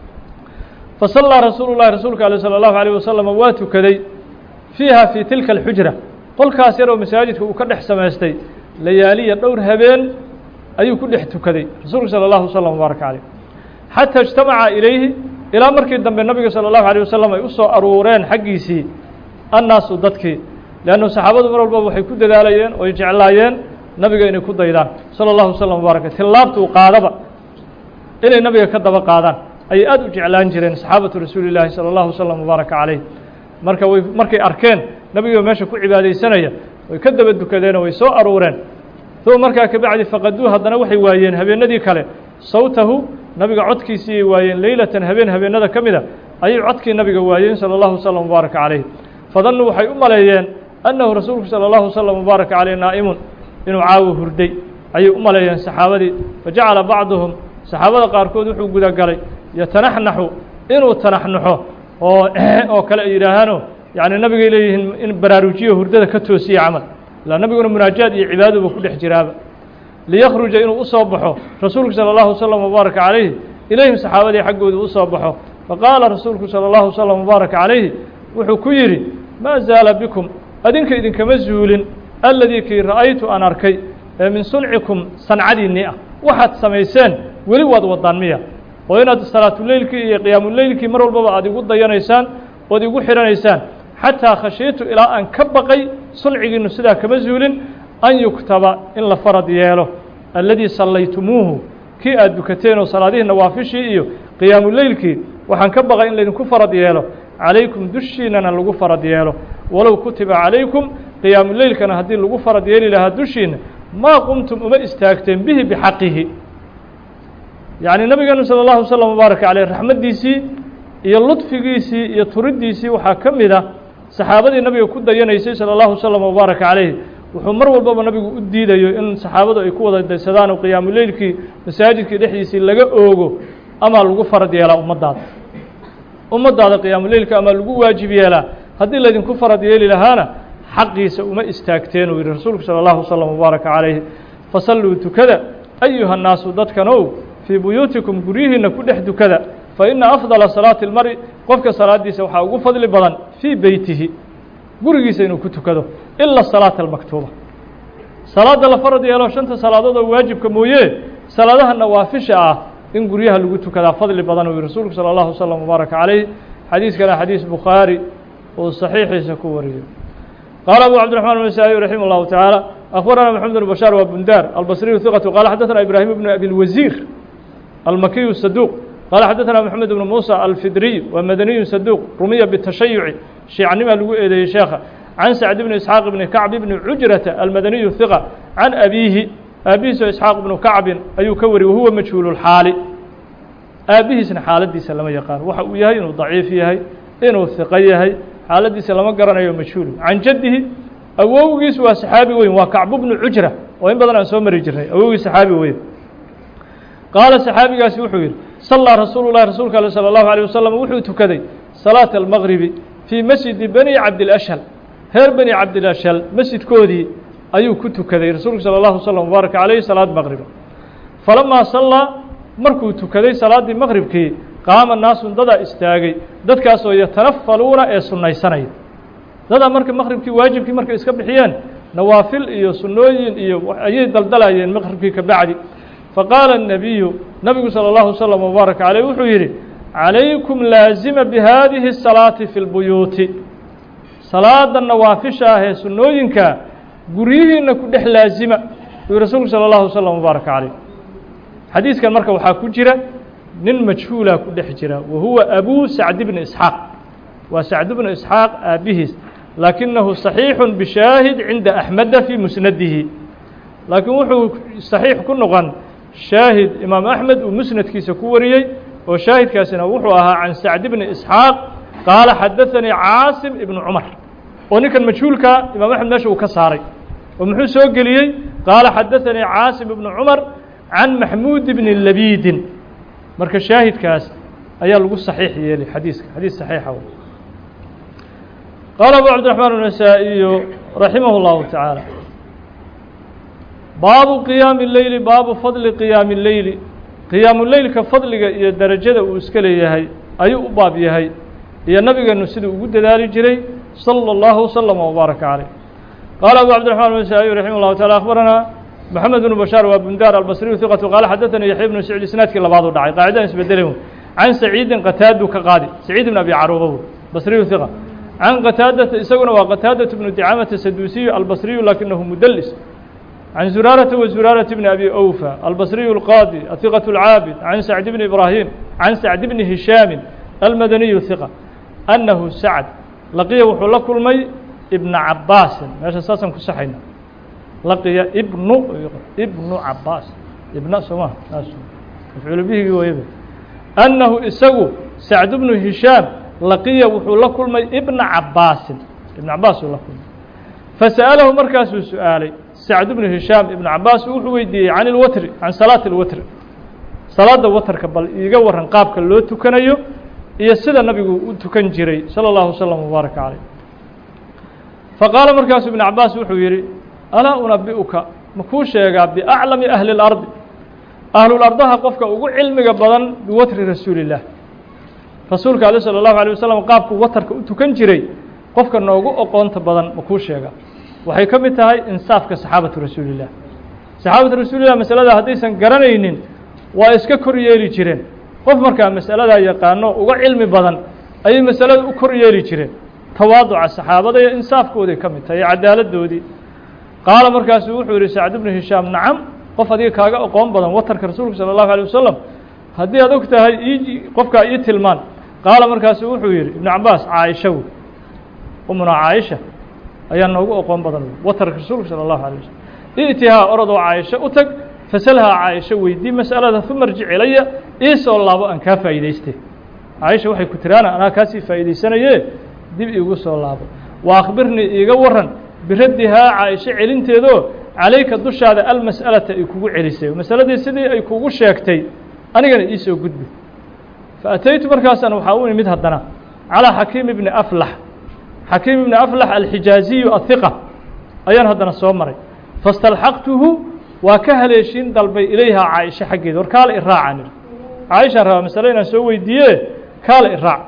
A: fasallaa rasuulullahi rasuulka ale sala allahu alayh wasalam waa tukaday fiiha fii tilka alxujra qolkaas yaroo masaajidka uu ka dhex samaystay layaaliya dhowr habeen ayuu ku dhex tukaday rasuulku sala allahu wasalam wabaaraka calayh xataa ijtamaca ilayhi ilaa markii dambe nabiga sala allahu alayh wasalam ay u soo aruureen xaggiisii annaasu dadkii لأنه صحابته مر والباب waxay ku dadaalayeen oo jeclaayeen nabiga inay ku daydaan sallallahu alayhi wasallam baraka tilaabtu qaadaba inay nabiga ka daba qaadaan ay aad u jeclaan jireen saxaabatu rasuulillaah sallallahu alayhi wasallam baraka calayh marka way markay arkeen nabiga meesha ku cibaadeysanaya way ka daba dukadeen way soo aruureen soo markaa ka bacdi faqadu hadana waxay waayeen habeenadii kale sawtahu nabiga codkiisii waayeen leylatan habeen habeenada kamida ayay codkii nabiga waayeen sallallahu alayhi wasallam baraka calayh fadanu waxay u maleeyeen أنه رسولك صلى الله عليه وسلم وبارك عليه نائم إنه عاو هردي أي أمليا صحابتي فجعل بعضهم صحابة قاركود وحو قدا قالي يتنحنحوا إنه تنحنحوا أو كلا إيراهانه يعني النبي إليه إن براروجيه هردده كتوسي عمل لا النبي يقول مناجات عباده بكل احترابه ليخرج إنه أصابحه رسولك صلى الله عليه وسلم وبارك عليه إليهم صحابتي حقود أصابحه فقال رسولك صلى الله عليه وسلم وبارك عليه وحو كيري ما زال بكم أدينك إذن كمزول الذي كي رأيت أن أركي من صنعكم صنعدي النئة واحد سميسان ولي وض وضان مية وإن صلاة الليل كي قيام الليل كي مروا البابا أدي قد ضيانيسان ودي قحرانيسان حتى خشيت إلى أن كبقي صنعي النسدا كمزول أن يكتب إن لفرد ياله الذي صليتموه كي أدوكتين وصلاته النوافشي إيو قيام الليل كي وحن كبقي إن لدن كفرد ياله عليكم دشينا لغو فرد ياله ولو كتب عليكم قيام الليل كان هدي لغو فرد يالي لها دشين ما قمتم وما استاكتم به بحقه يعني النبي صلى الله عليه وسلم وبارك عليه رحمة ديسي يا اللطف ديسي يا ترد ديسي وحاكم ذا صحابة النبي كد ينيسي صلى الله عليه وسلم وبارك عليه وحمر والبابا النبي أديده إن صحابته يكون الدسدان وقيام الليل كي مساجد كي دحيسي لغا أوغو أما لغو فرد يالا أمداد أمداد قيام الليل كأما لغو واجب يالا haddii laydinku farad yeeli lahaana xaqiisa uma istaagteen uu rasuulku sala allahu wasalam wabaaraka calayhi fasalluu tukada ayuha nnaasu dadkanow fii buyuutikum guryihiinna ku dhex dukada fa ina afdala salaati almari qofka salaadiisa waxaa ugu fadli badan fii beytihi gurigiisa inuu ku tukado ila salaata almaktuuba salaada la farad yeelo shanta salaadood oo waajibka mooye salaadaha nawaafisha ah in guryaha lagu tukadaa fadli badan uu rasuulku sala allahu wasalam wabaaraka calayhi xadiiskana xadiis bukhaari وصحيح سكوري قال أبو عبد الرحمن النسائي رحمه الله تعالى أخبرنا محمد بن بشار وبندار البصري ثقة قال حدثنا إبراهيم بن أبي الوزير المكي الصدوق قال حدثنا محمد بن موسى الفدري ومدني صدوق رمي بالتشيع شيعني الوئي شيخ عن سعد بن إسحاق بن كعب بن عجرة المدني الثقة عن أبيه أبيه إسحاق بن كعب أي كوري وهو مجهول الحال أبيه سن حالتي سلم يقال وحويها إنه ضعيف يهي إنه ثقيه xaaladiisa lama garanayo majhuul can jaddihi awowgiis waa saxaabi weyn waa kacb bnu cujra oo in badan aan soo mari jirnay awowgiis saxaabi weyn qaala saxaabigaasi wuxuu yidhi sallaa rasuulu llahi rasuulka ale sala allahu alayh wasalam wuxuu tukaday salaata almaqribi fii masjidi bani cabdilashhal reer bani cabdilashhal masjidkoodii ayuu ku tukaday rasuulku sala allahu wasalam wabaaraka calayhi salaad maqriba falamaa sallaa markuu tukaday salaaddii maqribkii qaama naasun dadaa istaagay dadkaasoo yatanafaluuna ee sunnaysanaya dadaa marka maqribkii waajibkii markay iska bixiyeen nawaafil iyo sunnooyin iyo ayay daldalayeen maqribkii ka bacdi faqaala الnabiyu nabigu salى اllahu slm wbaaraka caleyh wuxuu yidhi calaykum laazima bihadihi الsalaati fi اlbuyuuti salaada nawaafisha ah ee sunnooyinka guryihiina ku dhex laazima uu rasuulku salى اllahu slm wbaaraka caleyh xadiiskan marka waxaa ku jira nin majhuula ku dhex jira wa huwa abuu sacd bni isxaaq waa sacd bnu isxaaq aabbihiis laakinahu صaxiixu bishaahid cinda axmeda fii musnadihi laakiin wuxuu صaxiix ku noqon shaahid imaam axmed uu musnadkiisa ku wariyey oo shaahidkaasina wuxuu ahaa can sacd bni isxaaq qaala xadaثanii caasim ibnu cumar oo ninkan majhuulkaa imaam axmed meesha uu ka saaray oo muxuu soo geliyey qaala xadaثanii caasim ibnu cumar can maxmuud bni labiidin marka shaahidkaas ayaa lagu صaxiix yeelay xadiiska xadiis صaxiixa qaala abu cabdiرaحmaan النasaaئiyu raximah اllahu taعaalى baabu qiyaami الleyli baabu fadli qiyaami الleyli qiyaamu leylka fadliga iyo derajada uu iska leeyahay ayuu u baab yahay iyo nabigeenu siduu ugu dadaali jiray salى اllahu وslم وbaaraka caleyh qaala abu cabdiرaحmaan النasaaئiyu raximah اllahu taعala akhbaranaa moxamed bnu bashaar waa bundaar albasriyu hiqatu qaala xadaثanii yaxya bnu sacid isnaadkii labaadu dhacay qaacidan isbedelen can saciidin qataadu ka qaadi saciid bn abi caruuba basriyu hiqa can qataadata isaguna waa qataadaة bnu dicamata saduusiyu albasriyu lakinahu mudlis can zuraarata wa zuraarata bni abi awfa albasriyu اlqaadi ahiqaة اlcaabid can sacd bni ibraahim can sacd bni hishaamin almadaniyu hiqa annahu sacd laqiya wuxuu la kulmay ibna cabaasin meesha saasaan ku saxayna laqiya ibnu ibnu cabaas ibna sooma mafcuul bihigi wayaba annahu isagu sacd bnu hishaam laqiya wuxuu la kulmay ibna cabaasin ibna cabaas uu la kulmay fasa'alahu markaasuu su-aalay sacd bnu hishaam ibna cabaas wuxuu weydiiyey can ilwatri can salaati اlwatri salaada watrka bal iiga waran qaabka loo tukanayo iyo sida nabigu u tukan jiray salى اllahu slm wbaaraka caleyh faqaala markaasuu ibna cabaas wuxuu yihi alaa unabi'uka ma kuu sheegaa biaclami ahli اlardi ahlulardaha qofka ugu cilmiga badan biwatri rasuuli اllah rasuulka ale salى اllahu alيه wasalam qaabkuu watarka u tukan jiray qofka noogu oqoonta badan ma kuu sheegaa waxay ka mid tahay insaafka saxaabatu rasuuli اllah saxaabatu rasuuli llah masalada haddaysan garanaynin waa iska kor yeeli jireen qof markaa masaladaa yaqaano uga cilmi badan ayay masalada u kor yeeli jireen tawaaduca saxaabada iyo insaafkooday ka mid tahay iyo cadaaladdoodii qaala markaasuu wuxuu yihi sacd bnu hishaam nacam qof adiga kaaga oqoon badan watarka rasuulka salى اllahu alيه wasalam haddii aad og tahay ii qofkaa ii tilmaan qaala markaasuu wuxuu yihi ibnu cabaas caaisha wey umuna caaisha ayaa noogu oqoon badan watarka rasuulka salى اllahu alيه wasalam i'tihaa orodoo caaisha u tag fasalhaa caaisha weydii mas'alada uma rjic ilaya ii soo laabo aan kaa faa'iidayste caaisha waxay ku tiraana anaa kaasii faa'iidaysanaye dib iigu soo laabo wa akhbirnii iiga waran biraddihaa caaisho celinteedoo calayka dushaada almas'alata ay kugu celisay masaladii sidii ay kugu sheegtay anigana ii soo gudbi fa ataytu markaasaan waxaa u imid haddana calىa xakiim ibni aflax xakiim ibni aflax alxijaaziyu ahiqa ayaan haddana soo maray fastalxaqtuhu waa ka haleeshiin dalbay ilayhaa caaisha xaggeeda war kaala iraacan caaishaan rabaa masale inaan soo weydiiye kaala iraac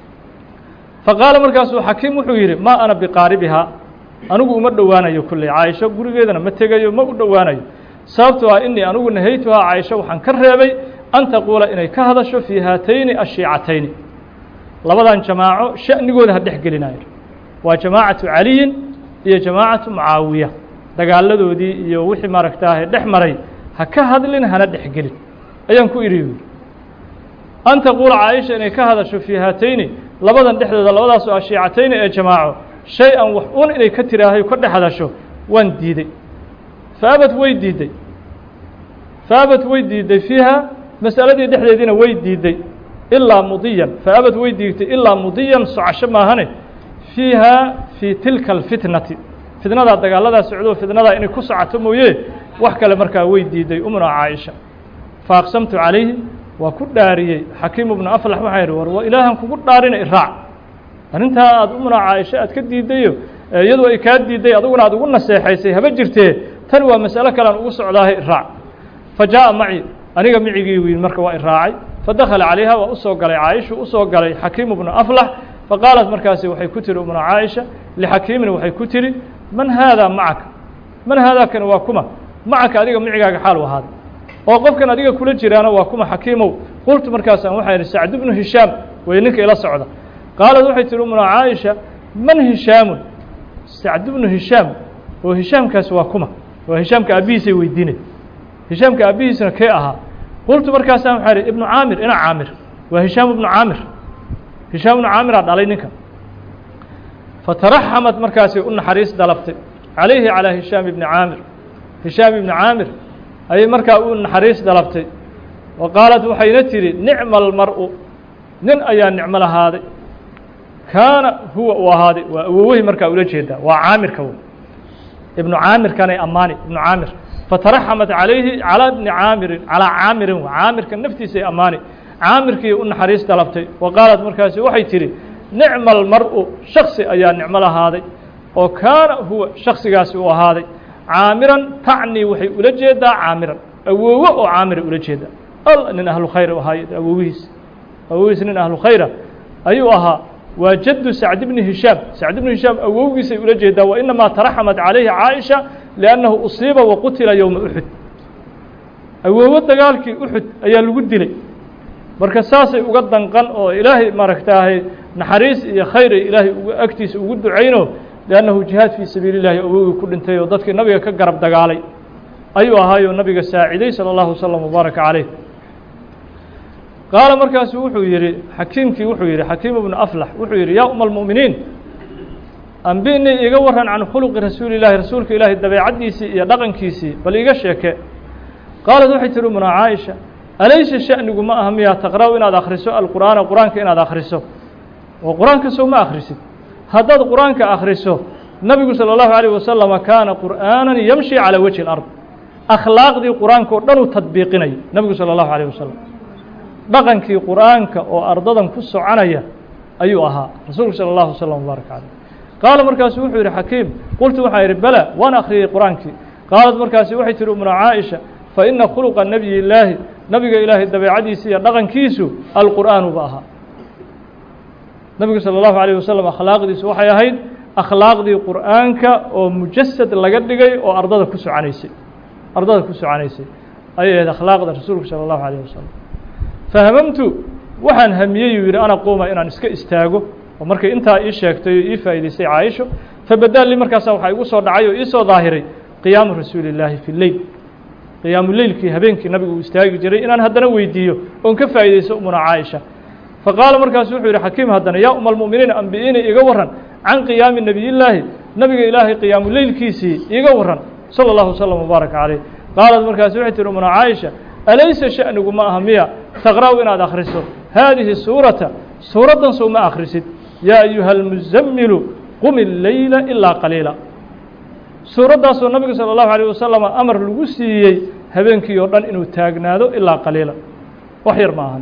A: faqaala markaasuu xakiim wuxuu yidhi maa ana biqaaribihaa anigu uma dhowaanayo kulley caaisho gurigeedana ma tegayo ma u dhowaanayo sababto ah inii anigu nahaytuhaa caaisho waxaan ka reebay an taquula inay ka hadasho fii haatayni ashiicatayni labadan jamaaco sha'nigooda ha dhex gelinayo waa jamaacatu caliyin iyo jamaacatu mucaawiya dagaaladoodii iyo wixii maaragtaahe dhex maray ha ka hadlin hana dhex gelin ayaan ku idhi yuri an taquula caaisha inay ka hadasho fii haatayni labadan dhexdooda labadaasoo ashiicatayni ee jamaaco shay-an wax un inay ka tiraahay ka dhex hadasho waan diiday faabad way diidday faabad way diidday fiiha mas'aladii dhexdeediina way diidday ilaa mudiyan faabad way diidtay ilaa mudiyan socosho maahane fiiha fii tilka alfitnati fitnadaa dagaaladaa socdo fitnadaa inay ku socoto mooye wax kale markaa way diidday umuna caaisha fa aqsamtu calayhi waa ku dhaariyey xakiim ibnu aflax waxaa yidhi war waa ilaahan kugu dhaarina iraac arrintaa aad umuna caaisha aad ka diiddayo iyadu ay kaa diidday adiguna aad ugu naseexaysay haba jirtee tan waa mas'alo kalean ugu socdaahay iraac fa jaaءa maci aniga micigii wiil marka waa iraacay fadakhala calayha waa usoo galay caaishu usoo galay xakiim ibnu aflax faqaalat markaasi waxay ku tihi umuna caaisha lixakiimin waxay ku tihi man haadaa macaka man haadaa kani waa kuma macaka adiga micigaaga xaal u ahaaday oo qofkan adiga kula jiraana waa kuma xakiimow qultu markaasaan waxaa yidhi sacd bnu hishaam way ninka ila socda qaalad waxay tihi umuna caaisha man hishaamun sacd bnu hishaam oo hishaamkaasi waa kuma waa hishaamka aabihiisay weydiinay hishaamka aabihiisna kee ahaa qultu markaasaan waxaa yidhi ibnu caamir ina caamir waa hishaam ibnu caamir hishaam ibnu caamiraa dhalay ninkan fataraxamad markaasay u naxariis dalabtay calayhi calaa hishaam ibni caamir hishaam ibni caamir ayay markaa u naxariis dalabtay wa qaalad waxayna tidhi nicma almar'u nin ayaa nicmo lahaaday kaana huwa uu ahaaday waa awowey markaa ula jeedaa waa caamirka w ibnu caamirkanay ammaani ibnu caamir fataraxamat calayhi calaa bni caamirin calaa caamirin caamirka naftiisay ammaani caamirkii u naxariis dalabtay wa qaalad markaasi waxay tidhi nicma almar'u shaksi ayaa nicmo lahaaday oo kaana huwa shaksigaasi uu ahaaday caamiran tacnii waxay ula jeedaa caamiran awoowo oo caamira ula jeedaa al nin ahlu khayr u ahaay awowihiis awowihiis nin ahlu khayra ayuu ahaa waa jaddu sacd bni hishaam sacd bni hishaam awowgiisay ula jeedaa wa inamaa taraxamat calayhi caaisha liannahu usiiba wa qutila yowma uxud awoowo dagaalkii uxud ayaa lagu dilay marka saasay uga danqan oo ilaahay maaragtaahay naxariis iyo khayr ay ilaahay ugu agtiisa ugu ducayno liannahu jihaad fii sabiili llahi awowgii ku dhintay oo dadkii nabiga ka garab dagaalay ayuu ahaayoo nabiga saaciday salى اllahu wasalam wbaaraka calayh qaala markaasu wuxuu yidhi xakiimkii wuxuu yidhi xakiim ibnu aflax wuxuu yidhi yaa uma almu'miniin ambi'nii iga waran can khuluqi rasuuli llahi rasuulka ilaahay dabeecaddiisii iyo dhaqankiisii bal iga sheeke qaalad waxay tihi umuna caaisha alaysa sha'nigu ma aha miyaa taqra'u inaad akhriso alqur'aana qur-aanka inaad akhriso oo qur-aanka sow ma akhrisid haddaad qur-aanka akhriso nabigu salى اllahu عalيه wasalama kaana qur'aanan yamshi calى wajhi اlard akhlaaqdii qur-aanka oo dhan uu tadbiiqinayo nebigu salى اllahu عalيه wasalam dhaqankii qur'aanka oo ardadan ku soconaya ayuu ahaa rasuulku salى اllahu wasalam wbaaraka caleyh qaala markaasu wuxuu yidhi xakiim qultu waxaa yidhi bala waan akhriyey qur-aankii qaalad markaasi waxay tihi umuna caaisha faina khuluqa nebyi illaahi nabiga ilaahay dabeecadiisa iyo dhaqankiisu alqur'aanu ba ahaa nabigu salى اllahu عalيه wasalam akhlaaqdiisu waxay ahayd akhlaaqdii qur'aanka oo mujasad laga dhigay oo ardada ku soconaysay ardada ku soconaysay ayay ahayd akhlaaqda rasuulku salى اllahu عalيه wasalam fahamamtu waxaan hamiyey uu yidhi ana quuma inaan iska istaago oo markay intaa ii sheegtay oo ii faa'idaysay caaisho fabadaa li markaasa waxaa igu soo dhacay oo ii soo daahiray qiyaamu rasuuli اllaahi fi leyl qiyaamu leylkii habeenkii nabigu uu istaagi jiray inaan haddana weydiiyo oon ka faa'iidayso umuna caaisha faqaala markaasu wuxuu yidhi xakiim haddana yaa uma almu'miniin ambi'iini iga warran can qiyaami nebiyillaahi nabiga ilaahay qiyaamu leylkiisii iga warran salى اllahu wasalam wbaaraka caleyh qaalad markaasu waxay tihi umuna caaisha alaysa sha'nigu ma aha miya taqra'u inaad akhriso haadihi suurata suuraddan sow ma akhrisid yaa ayuha almuzammilu qumi leyla ilaa qaliila suuraddaasoo nabiga salى اllahu عalيه wasalam amar lagu siiyey habeenkii oo dhan inuu taagnaado ilaa qaliila wax yar ma ahan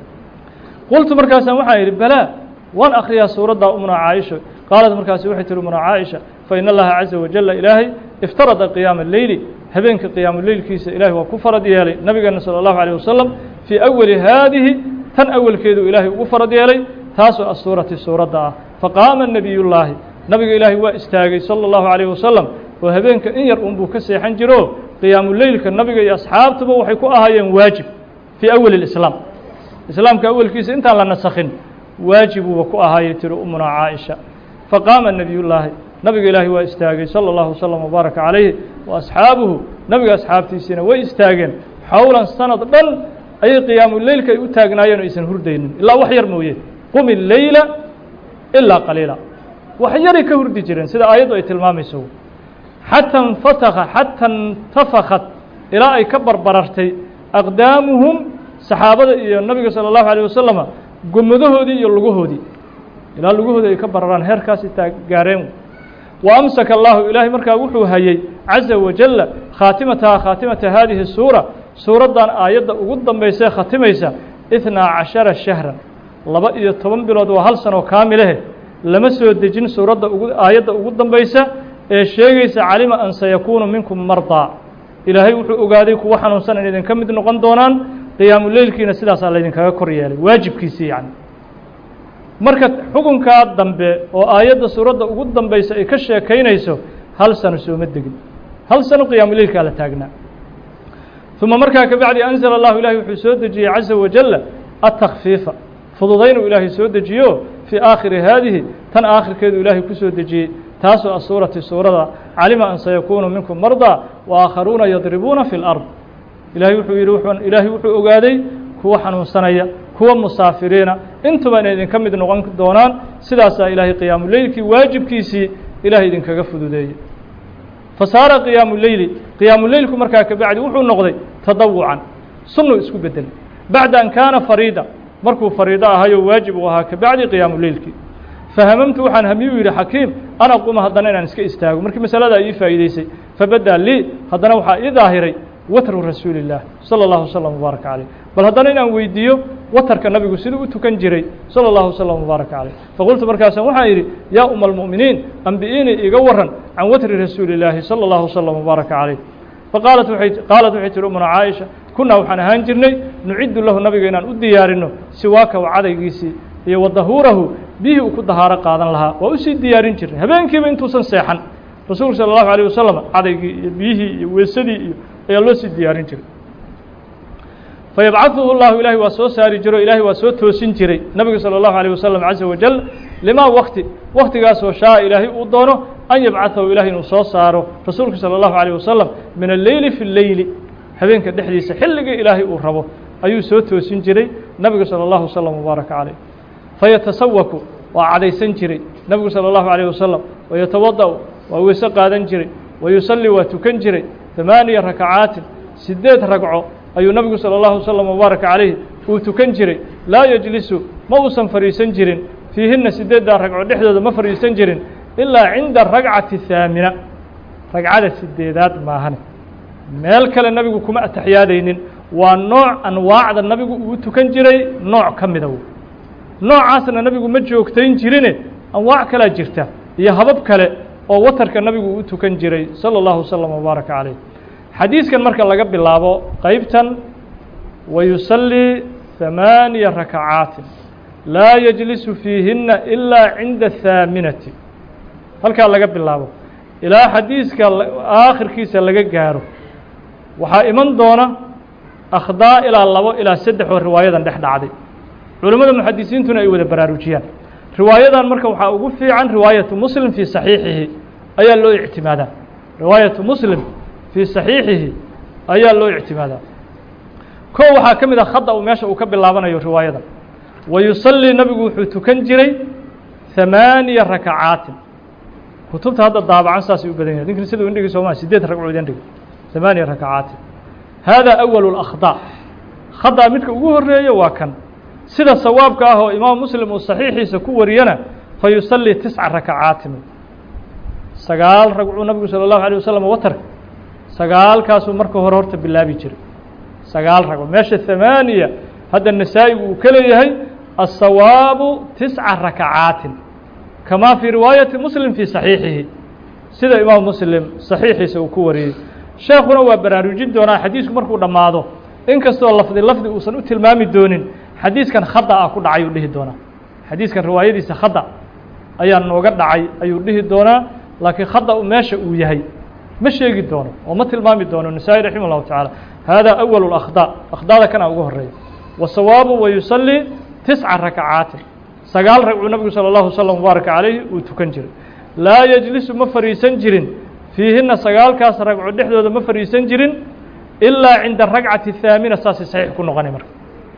A: qultu markaasaan waxaan yidhi balaa waan akhriyaa suuraddaa umuna caaisha qaalad markaasi waxay tihi umuna caaisha fain allaha caza wajala ilaahay iftarada qiyaama leyli habeenka qiyaamu leylkiisa ilahay waa ku farad yeelay nabigeena salى اllahu عalيه wasalam fii awali haadihi tan awalkeedu ilaahay ugu farad yeelay taasoo asuurati suuradda ah faqaama nebiyullaahi nabiga ilaahay waa istaagay salى اllahu عalيه wasalam oo habeenka in yar unbuu ka seexan jiro qiyaamu leylka nabiga iyo asxaabtuba waxay ku ahaayeen waajib fii awali اlislaam islaamka awalkiisa intaan la nasakhin waajibuuba ku ahaayay tiri umuna caaisha faqaama nebiyullaahi nabiga ilaahay waa istaagay salى اllahu wasalam wbaaraka calayh wa asxaabuhu nabiga asxaabtiisiina way istaageen xowlan sanad dhan ayay qiyaamu leylka ay u taagnaayeen o aysan hurdaynin ilaa wax yar mooye qumi leyla ilaa qaliila wax yaray ka hurdi jireen sida aayaddu ay tilmaamayso xata nfataka xata intafakat ilaa ay ka barbarartay aqdaamuhum saxaabada iyo nabiga salى اllahu عalيه wasalama gomadahoodii iyo lugahoodii ilaa lugahoodii ay ka bararaan heerkaasi taa gaareen wa amsaka allahu ilaahay markaa wuxuu hayey caza wajala khaatimataha khaatimata haadihi suura suuraddan aayadda ugu dambaysee khatimaysa itnaa cashara shahran laba iyo toban bilood waa hal sanoo kaamilehe lama soo dejin suuradda ugu aayadda ugu dambaysa ee sheegaysa calima an sayakuunu minkum mardaa ilaahay wuxuu ogaaday kuwa xanuunsan in idinka mid noqon doonaan qiyaamu leylkiina sidaasaa laydinkaga kor yeelay waajibkiisii yacni marka xukunkaa dambe oo aayadda suuradda ugu dambaysa ay ka sheekaynayso hal sano sooma degin hal sano qiyaamu leylkaa la taagnaa ثuma markaa kabacdi أنزل الlahu ilahi wuxuu soo dejiyey عaزa وaجل التkفيifa fududaynu ilaahay soo dejiyo fii aakhiri haadihi tan aakhirkeedu ilaahay ku soo dejiyey taasoo asuurati suurada calima an sayakuunu minkum mardaa waakharuuna yadribuuna fi اlأrض ilahay wuxuu yidhi ilaahay wuxuu ogaaday kuwa xanuunsanaya kuwa musaafiriina intuba inay idinka mid noqon doonaan sidaasaa ilaahay qiyaamu leylkii waajibkiisii ilahay idinkaga fududeeyey fasaara qiyaamu leyli qiyaamu leylku markaa kabacdi wuxuu noqday tadawucan sunnu isku bedelay bacda an kaana fariida markuu fariido ahayoo waajib uu ahaa kabacdi qiyaamu leylkii fahamamtu waxaan hamiyuu yidhi xakiim ana quma haddana inaan iska istaago markii masaladaa ii faa'iideysay fabadaa lii haddana waxaa ii daahiray watru rasuuli الlah salى اllahu wslam wbaaraka caleyh bal haddana inaan weydiiyo watarka nabigu siduu u tukan jiray salى اllahu wslam wbaaraka caleyh faqultu markaasaan waxaan yidhi yaa uma almu'miniin ambi'iinii iga waran can watri rasuuli اllaahi salى اllahu wslam wbaaraka caleyh faqaalat waay qaalat waxay tihi umuna caaisha kunaa waxaan ahaan jirnay nuciddu lahu nabiga inaan u diyaarino siwaaka wa cadaygiisii iyo wa dahuurahu biyihii uu ku dahaaro qaadan lahaa waa usii diyaarin jirnay habeenkiiba intuusan seexan rasuulku salى اllahu alيه wasalam cadaygii iyo biyihii iyo weesadii iyo ayaa loo sii diyaarin jiray fayabcaثuhu اllahu ilahay waa soo saari jiro ilahay waa soo toosin jiray nabiga salى اllahu alيه wasalam caزa wajal limaa wakti waktigaasoo shaa ilaahay uu doono an yabcaثahu ilahay inuu soo saaro rasuulku salى اllahu alيه wasalam min alleyli fi اleyli habeenka dhexdiisa xilligii ilaahay uu rabo ayuu soo toosin jiray nabiga salى اllahu wslam wbaaraka caleyh fayatasawaku waa cadaysan jiray nabigu salى اllahu alيه wasalam wayatawada'u waa weyse qaadan jiray wayusalli waa tukan jiray ثamaaniya rakacaatin sideed ragco ayuu nabigu salى اllahu wslam wbaaraka calayh uu tukan jiray laa yejlisu ma uusan fadhiisan jirin fiihinna sideeddaa ragco dhexdooda ma fadhiisan jirin ilaa cinda ragcati haamina ragcada sideedaad maahane meel kale nabigu kuma ataxiyaadaynin waa nooc anwaacda nabigu uu tukan jiray nooc ka mida w noocaasna nabigu ma joogtayn jirine anwaac kalaa jirta iyo habab kale oo watarka nabigu uu tukan jiray salى اllahu wslam wbaaraka caleyh xadiiskan marka laga bilaabo qeybtan wayusallii ثamaaniya rakacaatin laa yejlisu fiihinna ilaa cinda haaminati halkaa laga bilaabo ilaa xadiiska aakhirkiisa laga gaaro waxaa iman doona akhdaa ilaa labo ilaa saddex oo riwaayadan dhex dhacday culimmada muxadisiintuna ay wada baraarujiyaan riwaayadan marka waxaa ugu fiican riwaayatu muslim fii saxiixihi ayaa loo ictimaadaa riwaayatu muslim fii saxiixihi ayaa loo ictimaadaa ko waxaa ka mid a khada uu meesha uu ka bilaabanayo riwaayadan wayusallii nabigu wuxuu tukan jiray ثamaaniya rakacaatin kutubta hadda daabacan saasay u badan yahay ninkin siduu indhigi sooma sideed ragcoo idin dhigi ثamaaniya rakacaatin hada أwal الأkhطاء khadaa midka ugu horeeya waa kan sida sawaabka ah oo imaam muslim uu saxiixiisa ku wariyana fayusallii tisca rakacaatin sagaal ragcuu nabigu salى اllahu alيه wasalam watarka sagaalkaasuu marka hore horta bilaabi jiray sagaal ragco meesha ثamaaniya hadda nasaa'igu uu ka leeyahay الsawaabu tisca rakacaatin kamaa fii riwaayati muslim fii saxiixihi sida imaam muslim saxiixiisa uu ku wariyey sheekuna waa baraarujin doonaa xadiisku markuu dhammaado in kastoo lafdi lafdi uusan u tilmaami doonin xadiiskan khada ah ku dhacay uu dhihi doonaa xadiiskan riwaayadiisa khada ayaa nooga dhacay ayuu dhihi doonaa laakiin khada meesha uu yahay ma sheegi doono oo ma tilmaami doono nasaa-i raximah اllahu taعala hada أwal الأkhطاء akhdaada kana ugu horeeya wasawaabu wayusallii tisca rakacaatin sagaal ragcuu nabigu salى اllahu wslam wbaaraka calayh uu tukan jiray laa yejlisu ma fadhiisan jirin fiihinna sagaalkaas ragco dhexdooda ma fadhiisan jirin ilaa cinda ragcati haamina saasay saxiix ku noqonay marka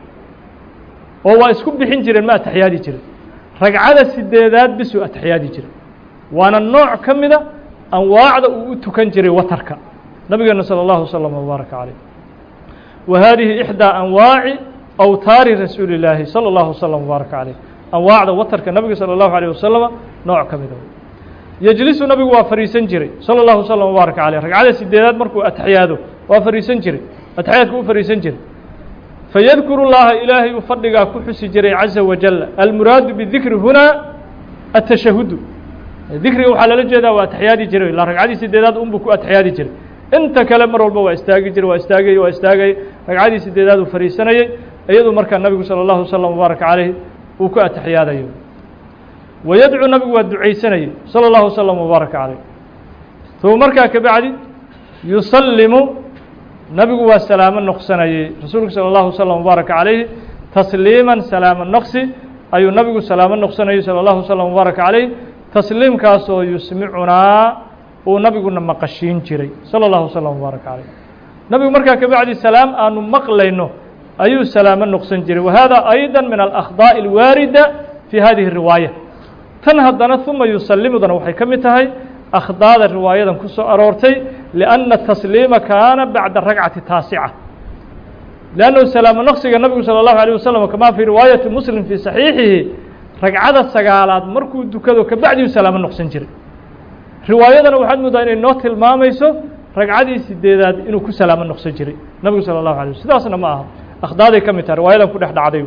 A: oo waa isku bixin jireen ma ataxiyaadi jirin ragcada sideedaad bisuu ataxiyaadi jiray waana nooc ka mida anwaacda uu u tukan jiray watarka nabigeena salى اllahu wslam wbaaraka calayh wa hadihi ixdaa anwaaci awtaari rasuuli اllaahi salى اllahu wslam wbaaraka calayh anwaacda watarka nabiga salى اllahu alيه wasalama nooc ka mida yejlisu nabigu waa fadhiisan jiray salى اllahu wslam wbaaraka caleyh ragcada sideedaad markuu ataxiyaado waa fadhiisan jiray ataxiyaadka u fadhiisan jiray fayadkuru llaha ilaahay uu fadhigaa ku xusi jiray caza wajal almuraadu bidikri hunaa atashahudu dikriga waxaa lala jeedaa waa ataxiyaadi jiray ilaa ragcadii sideedaad unbuu ku ataxiyaadi jiray inta kale mar walba waa istaagi jiray waa istaagay waa istaagay ragcadii sideedaad uu fadhiisanayey iyadoo markaa nabigu salى اllahu wslam wbaaraka caleyh uu ku ataxiyaadayo wayadcuu nabigu waa ducaysanayey salى اllahu wslam wbaaraka caleyh uma markaa kabacdi yusallimu nabigu waa salaamo noqsanayey rasuulku salى الlahu وsلم وbaaraka عalayh tasliima salaamo noqsi ayuu nabigu salaamo noqsanayey salى الlahu وsلم وbaaraka عalayh tasliimkaasoo yusmicunaa uu nabiguna maqashiin jiray salى الlahu وsلم وbaaraka عalayh nabigu markaa kabacdi salaam aanu maqlayno ayuu salaamo noqsan jiray wahada أيضا min الأkhdاء الwaarida في hadihi الriwaayة tan haddana ثuma yusalimudana waxay ka mid tahay akhdaada riwaayadan ku soo aroortay لأنa التasliima kaana baعda ragcati taasica لأnnahu salaamo noqsiga nabigu salى الlahu عalيه wasalam kama fii riwaayati muslim fii صaxiixihi ragcada sagaalaad markuu dukado kabacdiu salaamo noqsan jiray riwaayadana waxaad moodaa inay noo tilmaamayso ragcadii sideedaad inuu ku salaamo noqsan jiray nabigu salى الlahu عalيه waslm sidaasna ma aha akhdaaday ka mid tahay riwaayadan ku dhex dhacday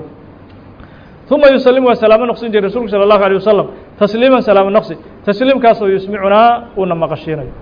A: ثuma yusalim waa salaamo noqsan jiray rasulku salى الlahu عalيه wasalam tasliima salaamo noqsi tasliimkaasoo yusmicunaa uuna maqashiinayo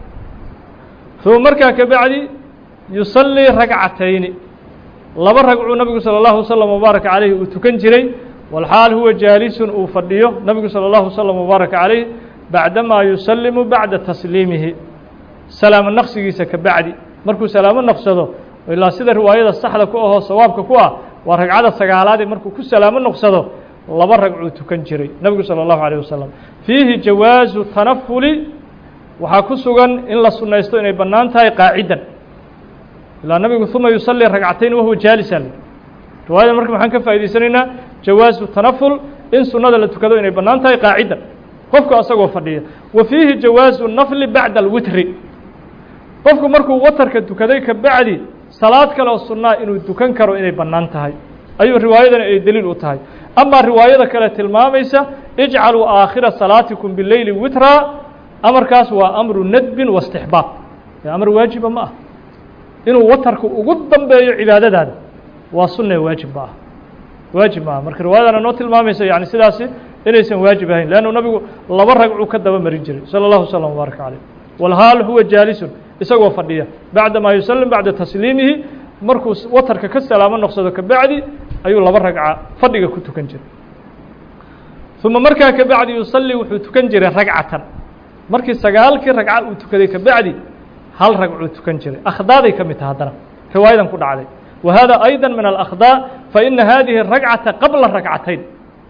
A: ثuma markaa kabacdi yusalii ragcatayni laba ragcuu nabigu salى الlahu وsلم وbaaraka عalayh uu tukan jiray walxaal huwa jaalisun uu fadhiyo nabigu salى الlahu وsلم وbaaraka عalayh bacdamaa yusalimu bacda tasliimihi salaamo naqsigiisa kabacdi markuu salaamo noqsado ilaa sida riwaayada saxda ku ahoo sawaabka ku ah waa ragcada sagaalaadee markuu ku salaamo noqsado laba ragcuu tukan jiray nabigu salى الlahu عalيه wasalam fiihi jawaazu tanafuli waxaa ku sugan in la sunaysto inay bannaan tahay qaacidan ilaa nabigu ثuma yusalii ragcatayn wahuwa jaalisa riwaayada marka maxaan ka faa'idaysanaynaa jawaazu tanaful in sunnada la tukado inay bannaan tahay qaacidan qofku asagoo fadhiya wa fiihi jawaazu nafli bacda alwitri qofku markuu watarka tukaday kabacdi salaad kale oo sunnaa inuu dukan karo inay bannaan tahay ayuu riwaayadani ay deliil u tahay amaa riwaayada kale tilmaamaysa ijcaluu aakhira salaatikum bileyli witra amarkaas waa amru nadbin waاstixbaab amar waajiba ma ah inuu watarku ugu dambeeyo cibaadadaada waa sunne waajib ma ah waajib ma ah marka riwaayadana noo tilmaamaysa yani sidaasi inaysan waajib ahayn leannu nabigu laba ragcuu ka daba marin jiray salى الlahu وsلم وbaaraka عalayh walhaal huwa jaalisun isagoo fadhiya bacdamaa yusalim bacda tasliimihi markuu watarka ka salaamo noqsado kabacdi ayuu laba ragca fadhiga ku tukan jiray ثuma markaa kabacdi yusalii wuxuu tukan jiray ragcatan markii sagaalkii ragca uu tukaday kabacdi hal ragcuu tukan jiray akhdaaday ka mid taha haddana riwaayadan ku dhacday wa hada أيضا min الأkhdاء faإna hadihi الragcata qabla ragcatayn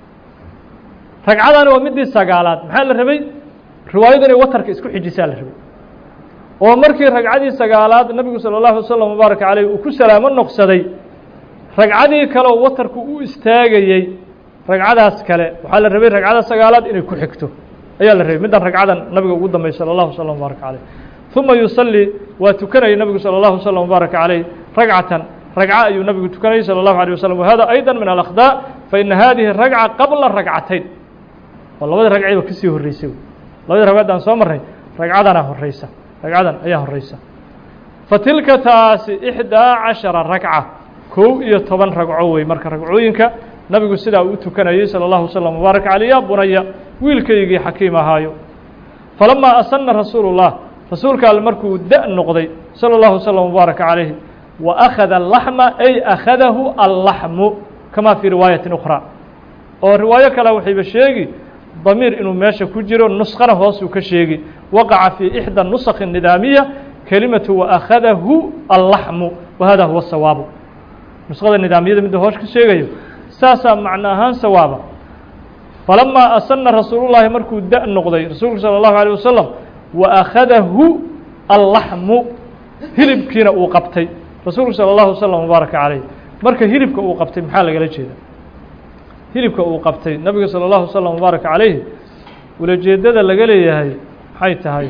A: ragcadani waa midii sagaalaad maxaa la rabay riwaayadu inay watarka isku xijisaa la rabay oo markii ragcadii sagaalaad nabigu salى الlahu وsلم وbaaraka عalayh uu ku salaamo noqsaday ragcadii kale oo watarku u istaagayey ragcadaas kale waxaa la rabay ragcada sagaalaad inay ku xigto ayaa la rabay middan ragcadan nabiga ugu dambey salى الlahu وsلم وbaaraka عalayh ثuma yusalii waa tukanayay nabigu salى الlahu وsلم وbaaraka عalayh ragcatan ragca ayuu nabigu tukanayay salى الlahu عalيه waslم wahada أيضا min الأkhdاء faإna hadihi ragca qabla ragcatayn oo labadii ragcayba kasii horreysay labadii ragcaddaan soo marnay ragcadanaa horeysa ragcadan ayaa horeysa fatilka taasi إxdaa caشhaرa ragca kow iyo toban ragco wey marka ragcooyinka nabigu sidaa uu tukanayey salى الlahu وsلم وbaaraka عalيh ya bunaya wiilkaygii xakiim ahaayo falamaa asana rasuul الlah rasuulka alle markuu da' noqday salى الlahu وsلم وbaaraka عalayh وأkhada اللحمa ay akhadahu allaxmu kama fii riwaayaةi أkhrى oo riwaayo kale waxayba sheegi damiir inuu meesha ku jiro nusqana hoosuu ka sheegi waqaca fii إxdى نusخ الnidaamiya kelimatu وأkhadahu allaxmu wahada huwa sawaabu nusqada nidaamiyada midda hoos ka sheegayo saasaa macno ahaan sawaaba falamaa asana rasuulullahi markuu da' noqday rasuulku salى الlahu عalيه wasalam وأkhadahu allaxmu hilibkiina uu qabtay rasuulku salى الlahu وsلم وbaaraka عalayh marka hilibka uu qabtay maxaa lagala jeeda hilibka uu qabtay nabiga salى الlahu وsلم وbaaraka عalayh ulajeedada laga leeyahay maxay tahay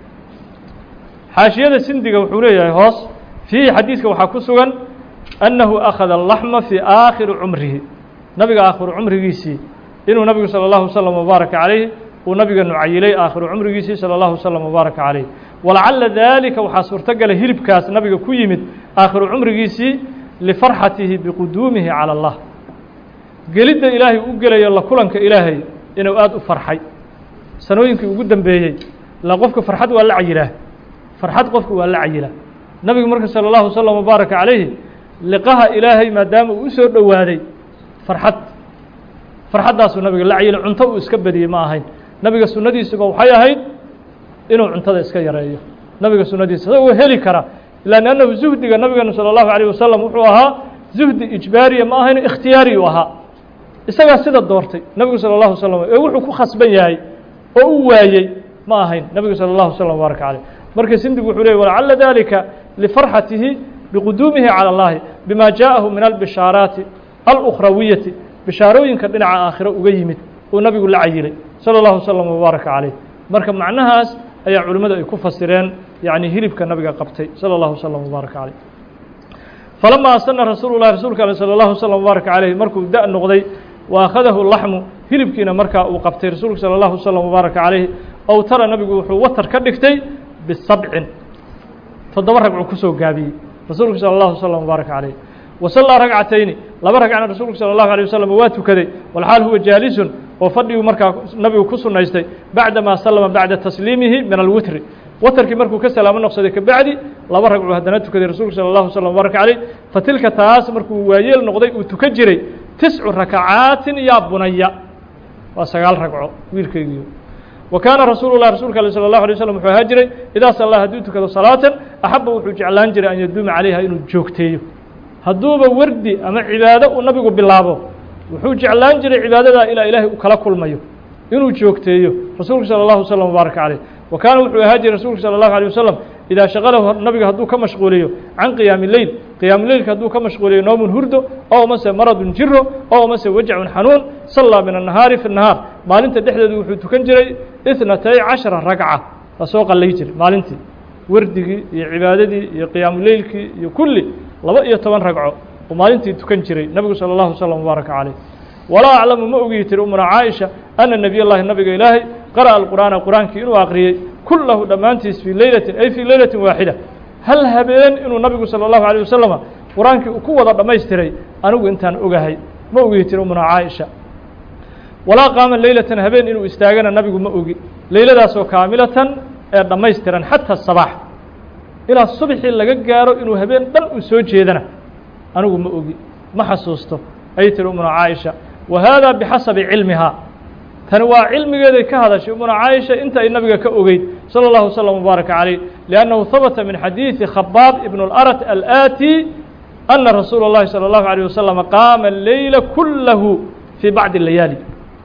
A: xaashiyada sindiga wuxuu leeyahay hoos fiihi xadiiska waxaa ku sugan أnnahu أkhada اللaحma fii aakhiri cumrihi nabiga aakhiru cumrigiisii inuu nabigu salى الlahu وsلم وbaaraka عalayh uu nabiga nucayilay aakhiru cumrigiisii salى الlahu وsلم وbaaraka عalayh walacala dalika waxaa suurto galay hilibkaas nabiga ku yimid aakhiru cumrigiisii lifarxatihi biquduumihi calى الlah gelidda ilaahay u gelayo la kulanka ilaahay inuu aada u farxay sanooyinkii ugu dambeeyey ilaa qofka farxad waa la cayilaa farxad qofka waa la cayilaa nabigu marka salى الlahu وsلم وbaaraka عalayh liqaha ilaahay maadaama uu usoo dhowaaday farxad farxaddaasuu nabiga la cayilay cunto uu iska badiyey ma ahayn nabiga sunnadiisuba waxay ahayd inuu cuntada iska yareeyo nabiga sunnadiisa isagoo heli kara إلا أنه زهدي النبي صلى الله عليه وسلم وحوها زهد إجباري ما هين اختياري وها isagaa sida doortay nabigu sallallahu alayhi wasallam ee wuxuu ku khasban yahay oo uu waayay ma ahayn nabigu sallallahu alayhi wasallam baraka alayh markii sindigu wuxuu leeyahay wala dalika li farhatihi biqudumihi ala allah bima jaahu min al bisharat al ukhrawiyyah bisharooyinka dhinaca aakhiro uga yimid oo nabigu la cayilay sallallahu alayhi wasallam baraka alayh marka macnahaas ayaa culimadu ay ku fasireen yaani hilibka nabiga qabtay sallallahu alayhi wasallam baraka alayh فلما أسن رسول الله رسولك صلى الله عليه وسلم وبارك عليه مركو داء النقضي وأخذه اللحم هلبكينا مركا وقبتي رسولك صلى الله عليه وسلم وبارك عليه أو ترى نبي وتر كدكتي بالسبع تدور ركع كسو قابي رسولك صلى الله عليه وسلم وبارك عليه وصلى ركعتين لما ركع رسولك صلى الله عليه وسلم واتو كذي والحال هو جالس وفضي مركا نبي كسو نيستي بعدما سلم بعد تسليمه من الوتر وتركي مركو كسلام النقصد كبعدي لما ركع هدنته كذي رسولك صلى الله عليه وسلم وبارك عليه فتلك تاس مركو وايل نقضي وتكجري تسع ركعات يا بني وسقال ركعه ويلكيو وكان رسول الله رسولك صلى الله عليه وسلم هاجري إذا صلى هدوتك صلاة أحب وحجعلان جري أن يدوم عليها إنه جوكتيه هدوب وردي أما عبادة والنبي بالله وحجعلان جري عبادة إلى إله وكلا كل مايو إنه جوكتيه رسولك صلى الله عليه وسلم وبارك عليه وكان هاجر رسولك صلى الله عليه وسلم إذا شغله النبي هدو كمشغوليه عن قيام الليل قيام الليل هدو كمشغوليه نوم هردو أو مثلا مرض جره أو مثلا وجع حنون صلى من النهار في النهار مالنت دحدد وحو تكنجري اثنتي عشرة ركعة فسوق الليل مالنتي وردي يا عبادتي يا قيام الليل يا كل لبا iyo toban ragco oo maalintii tukan jiray nabiga sallallahu alayhi wasallam baraka alayh wala a'lamu ma ogeeytir umra Aisha anna nabiyullaahi nabiga ilaahi qara al-qur'aan quraanki inuu aqriyay kullahu dhamaantiis fi laylatin ay fi laylatin waahida hal habeen inuu nabigu sallallahu alayhi wasallam quraanki ku wada dhameystiray anigu intaan ogahay ma ogeeytir umra Aisha wala qaama laylatan habeen inuu istaagana nabigu ma ogi layladaas oo kaamilatan ee dhameystiran hatta sabah ila subaxii laga gaaro inuu habeen dhan u soo jeedana anigu ma ogi ma xasuusto ay tir umra Aisha وهذا بحسب علمها تنوى علمي كهذا شيء من عائشة انت النبي كأوجيد صلى الله عليه وسلم وبارك عليه لأنه ثبت من حديث خباب ابن الأرت الآتي أن رسول الله صلى الله عليه وسلم قام الليل كله في بعض الليالي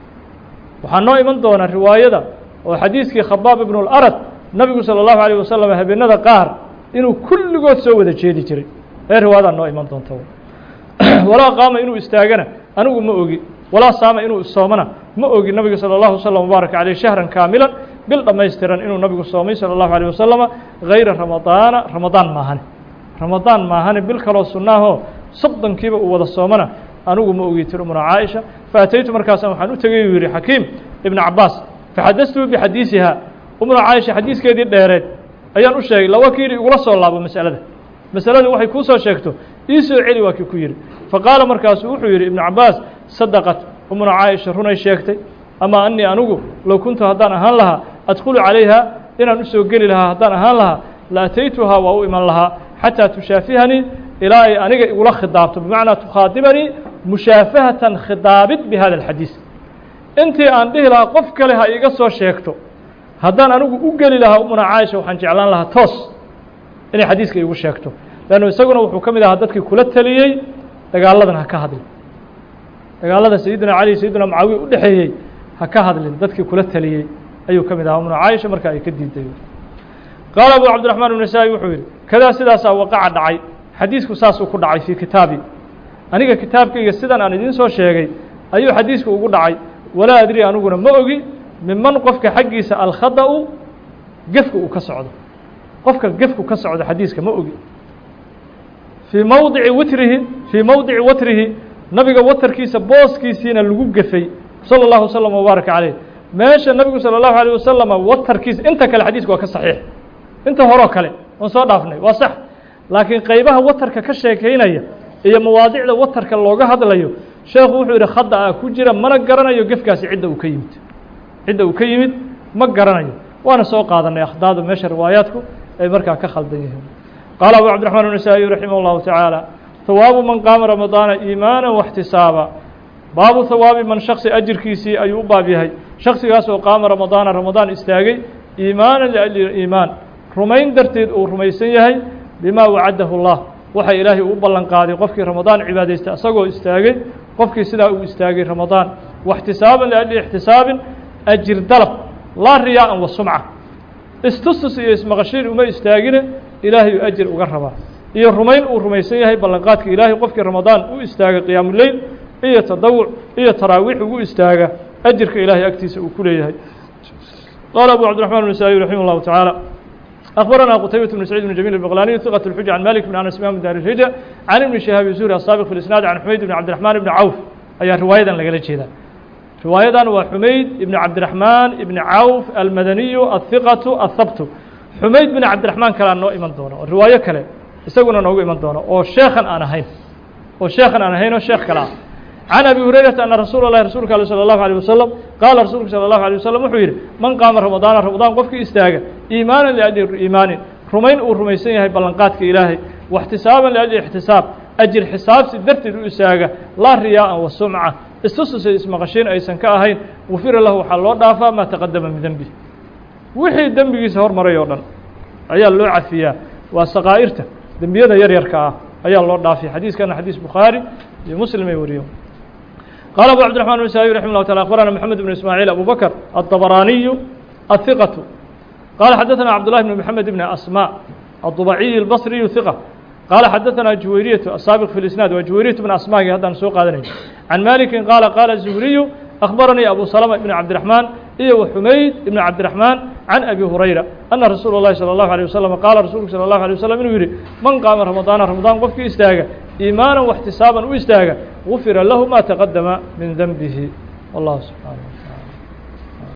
A: وحنوع من دون الرواية وحديث خباب ابن الأرت النبي صلى الله عليه وسلم هبنا قار إنه كل قوت سوى ذا شيء تري غير هذا النوع من دون تو ولا قام إنه استاجنا أنا ما أوجي ولا سام إنه الصومنا ما أوجي النبي صلى الله عليه وسلم وبارك عليه شهرا كاملا بالضم يسترن إنه النبي الصومي صلى الله عليه وسلم غير رمضان رمضان ما هن رمضان ما هن بالكلا سناه صدق كيف وذا الصومنا أنا ما أوجي ترمنا عائشة فأتيت مركزا وحنو تجيوري حكيم ابن عباس فحدثته بحديثها أمنا عائشة حديث كذي دهرت أيان أشياء لو كيري يقول صلى الله بمسألة مسألة وحي كوسا شكته يسوع علي وكيكوير فقال مركز وحير ابن عباس صدقت أمنا عائشة هنا شيكتي أما أني أنوجو لو كنت هدان أهان لها أدخل عليها إن نسوق قلي لها هدان أهان لها لأتيتها وأؤمن لها حتى تشافهني إلى أن يقول خضابت بمعنى تخاطبني مشافهة خضابت بهذا الحديث أنت أنده لها قفك لها يقصوا شيكتو هدان أنوجو قلي لها أمنا عائشة وحنجعلان لها توس إن حديثك يقول شيكتو لأنه يسقنا وحكم إذا هدتك كل التليي دقالدنا هكا هادل دقالدا سيدنا علي سيدنا معاوية ودحيي هكا هادل دتك كل التليي أيو كم إذا من عائشة مركا يكدين تيو قال أبو عبد الرحمن النسائي وحويل كذا سداسا وقع دعي حديثك ساسو كل دعي في كتابي أنا كتابك يسدنا أنا دين سو شيء أيو حديثك وقول دعي ولا أدري أنا أقول ما أجي ممن قفك حقي سأل خطأ قفك وكسعد قفك قفك وكسعد حديثك ما أجي في موضع وتره في موضع وتره نبي وتر كيس بوس كيسين اللجوج في صلى الله عليه وسلم وبارك عليه ماشى النبي صلى الله عليه وسلم وتر كيس انت كالحديث وك صحيح انت هراك له وصادفني وصح لكن قيبها وتر كشيكينيا هي مواضيع وتر كاللوجه هذا ليه شيخ وحير خدع كجرا ما نقرنا يوقف كاس عدة وكيمت عدة وكيمت ما قرنا وانا سوق هذا أخذ ماشى رواياتكم أي مركا كخلديهم قال أبو عبد الرحمن النسائي رحمه الله تعالى ثواب من قام رمضان إيمانا واحتسابا باب ثواب من شخص أجر كيسي أيوب بابيهي شخص ياسو قام رمضان رمضان استاغي إيمانا لأجل الإيمان رمين درتيد أو رميسيهي بما وعده الله waxa ilaahay uu ballan qaaday qofkii ramadaan cibaadeysta asagoo istaagay qofkii sidaa uu istaagay ramadaan واحتسابا لأجل احتساب أجر دلب لا رياء والسمعة استصص اسم غشير وما استاجنا إلهي أجر وقربا إيه الرمين والرميسية هي بلنقاتك إلهي قفك رمضان واستاج قيام الليل إيه تضوع إيه تراويح واستاج أجرك إلهي أكتس وكليه قال أبو عبد الرحمن بن سعيد رحمه الله تعالى أخبرنا قتيبة بن سعيد بن جميل البغلاني ثقة الحجة عن مالك بن أنس إمام دار الهجرة عن ابن شهاب الزهري السابق في الإسناد عن حميد بن عبد الرحمن بن عوف أي رواية لقلت هذا رواية وحميد بن عبد الرحمن بن عوف المدني الثقة الثبت حميد بن عبد الرحمن كان نوع من دونه الرواية كله يسوون نوع من دونه أو شيخا أنا هين أو شيخا أنا هين وشيخ كلام عن أبي هريرة أن رسول الله رسولك صلى الله عليه وسلم قال رسولك صلى الله عليه وسلم وحير من قام رمضان رمضان قفك استاجا إيمانا لأجل إيمان رمين ورميسين هي بلنقاتك إلهي واحتسابا لأجل احتساب أجل حساب سدرت الأساجة لا رياء والسمعة استصص اسم غشين أيسن كأهين وفر له حلو ضعفا ما تقدم من ذنبه وحي ذنبه سهر مريونا أيال لو عفيا وسقائرته ذنبينا يريركا أيال لو ضعفي حديث كان حديث بخاري لمسلم يوريهم قال أبو عبد الرحمن بن سعيد رحمه الله تعالى أخبرنا محمد بن إسماعيل أبو بكر الطبراني الثقة قال حدثنا عبد الله بن محمد بن أسماء الضبعي البصري ثقة قال حدثنا جويرية السابق في الإسناد وجويرية بن أسماء هذا نسوق هذا عن مالك قال قال الزهري أخبرني أبو سلمة بن عبد الرحمن إيه وحميد بن عبد الرحمن عن أبي هريرة أن رسول الله صلى الله عليه وسلم قال رسول صلى الله عليه وسلم إنه يري من قام رمضان رمضان وفي استاجا إيمانا واحتسابا واستاجا غفر له ما تقدم من ذنبه والله سبحانه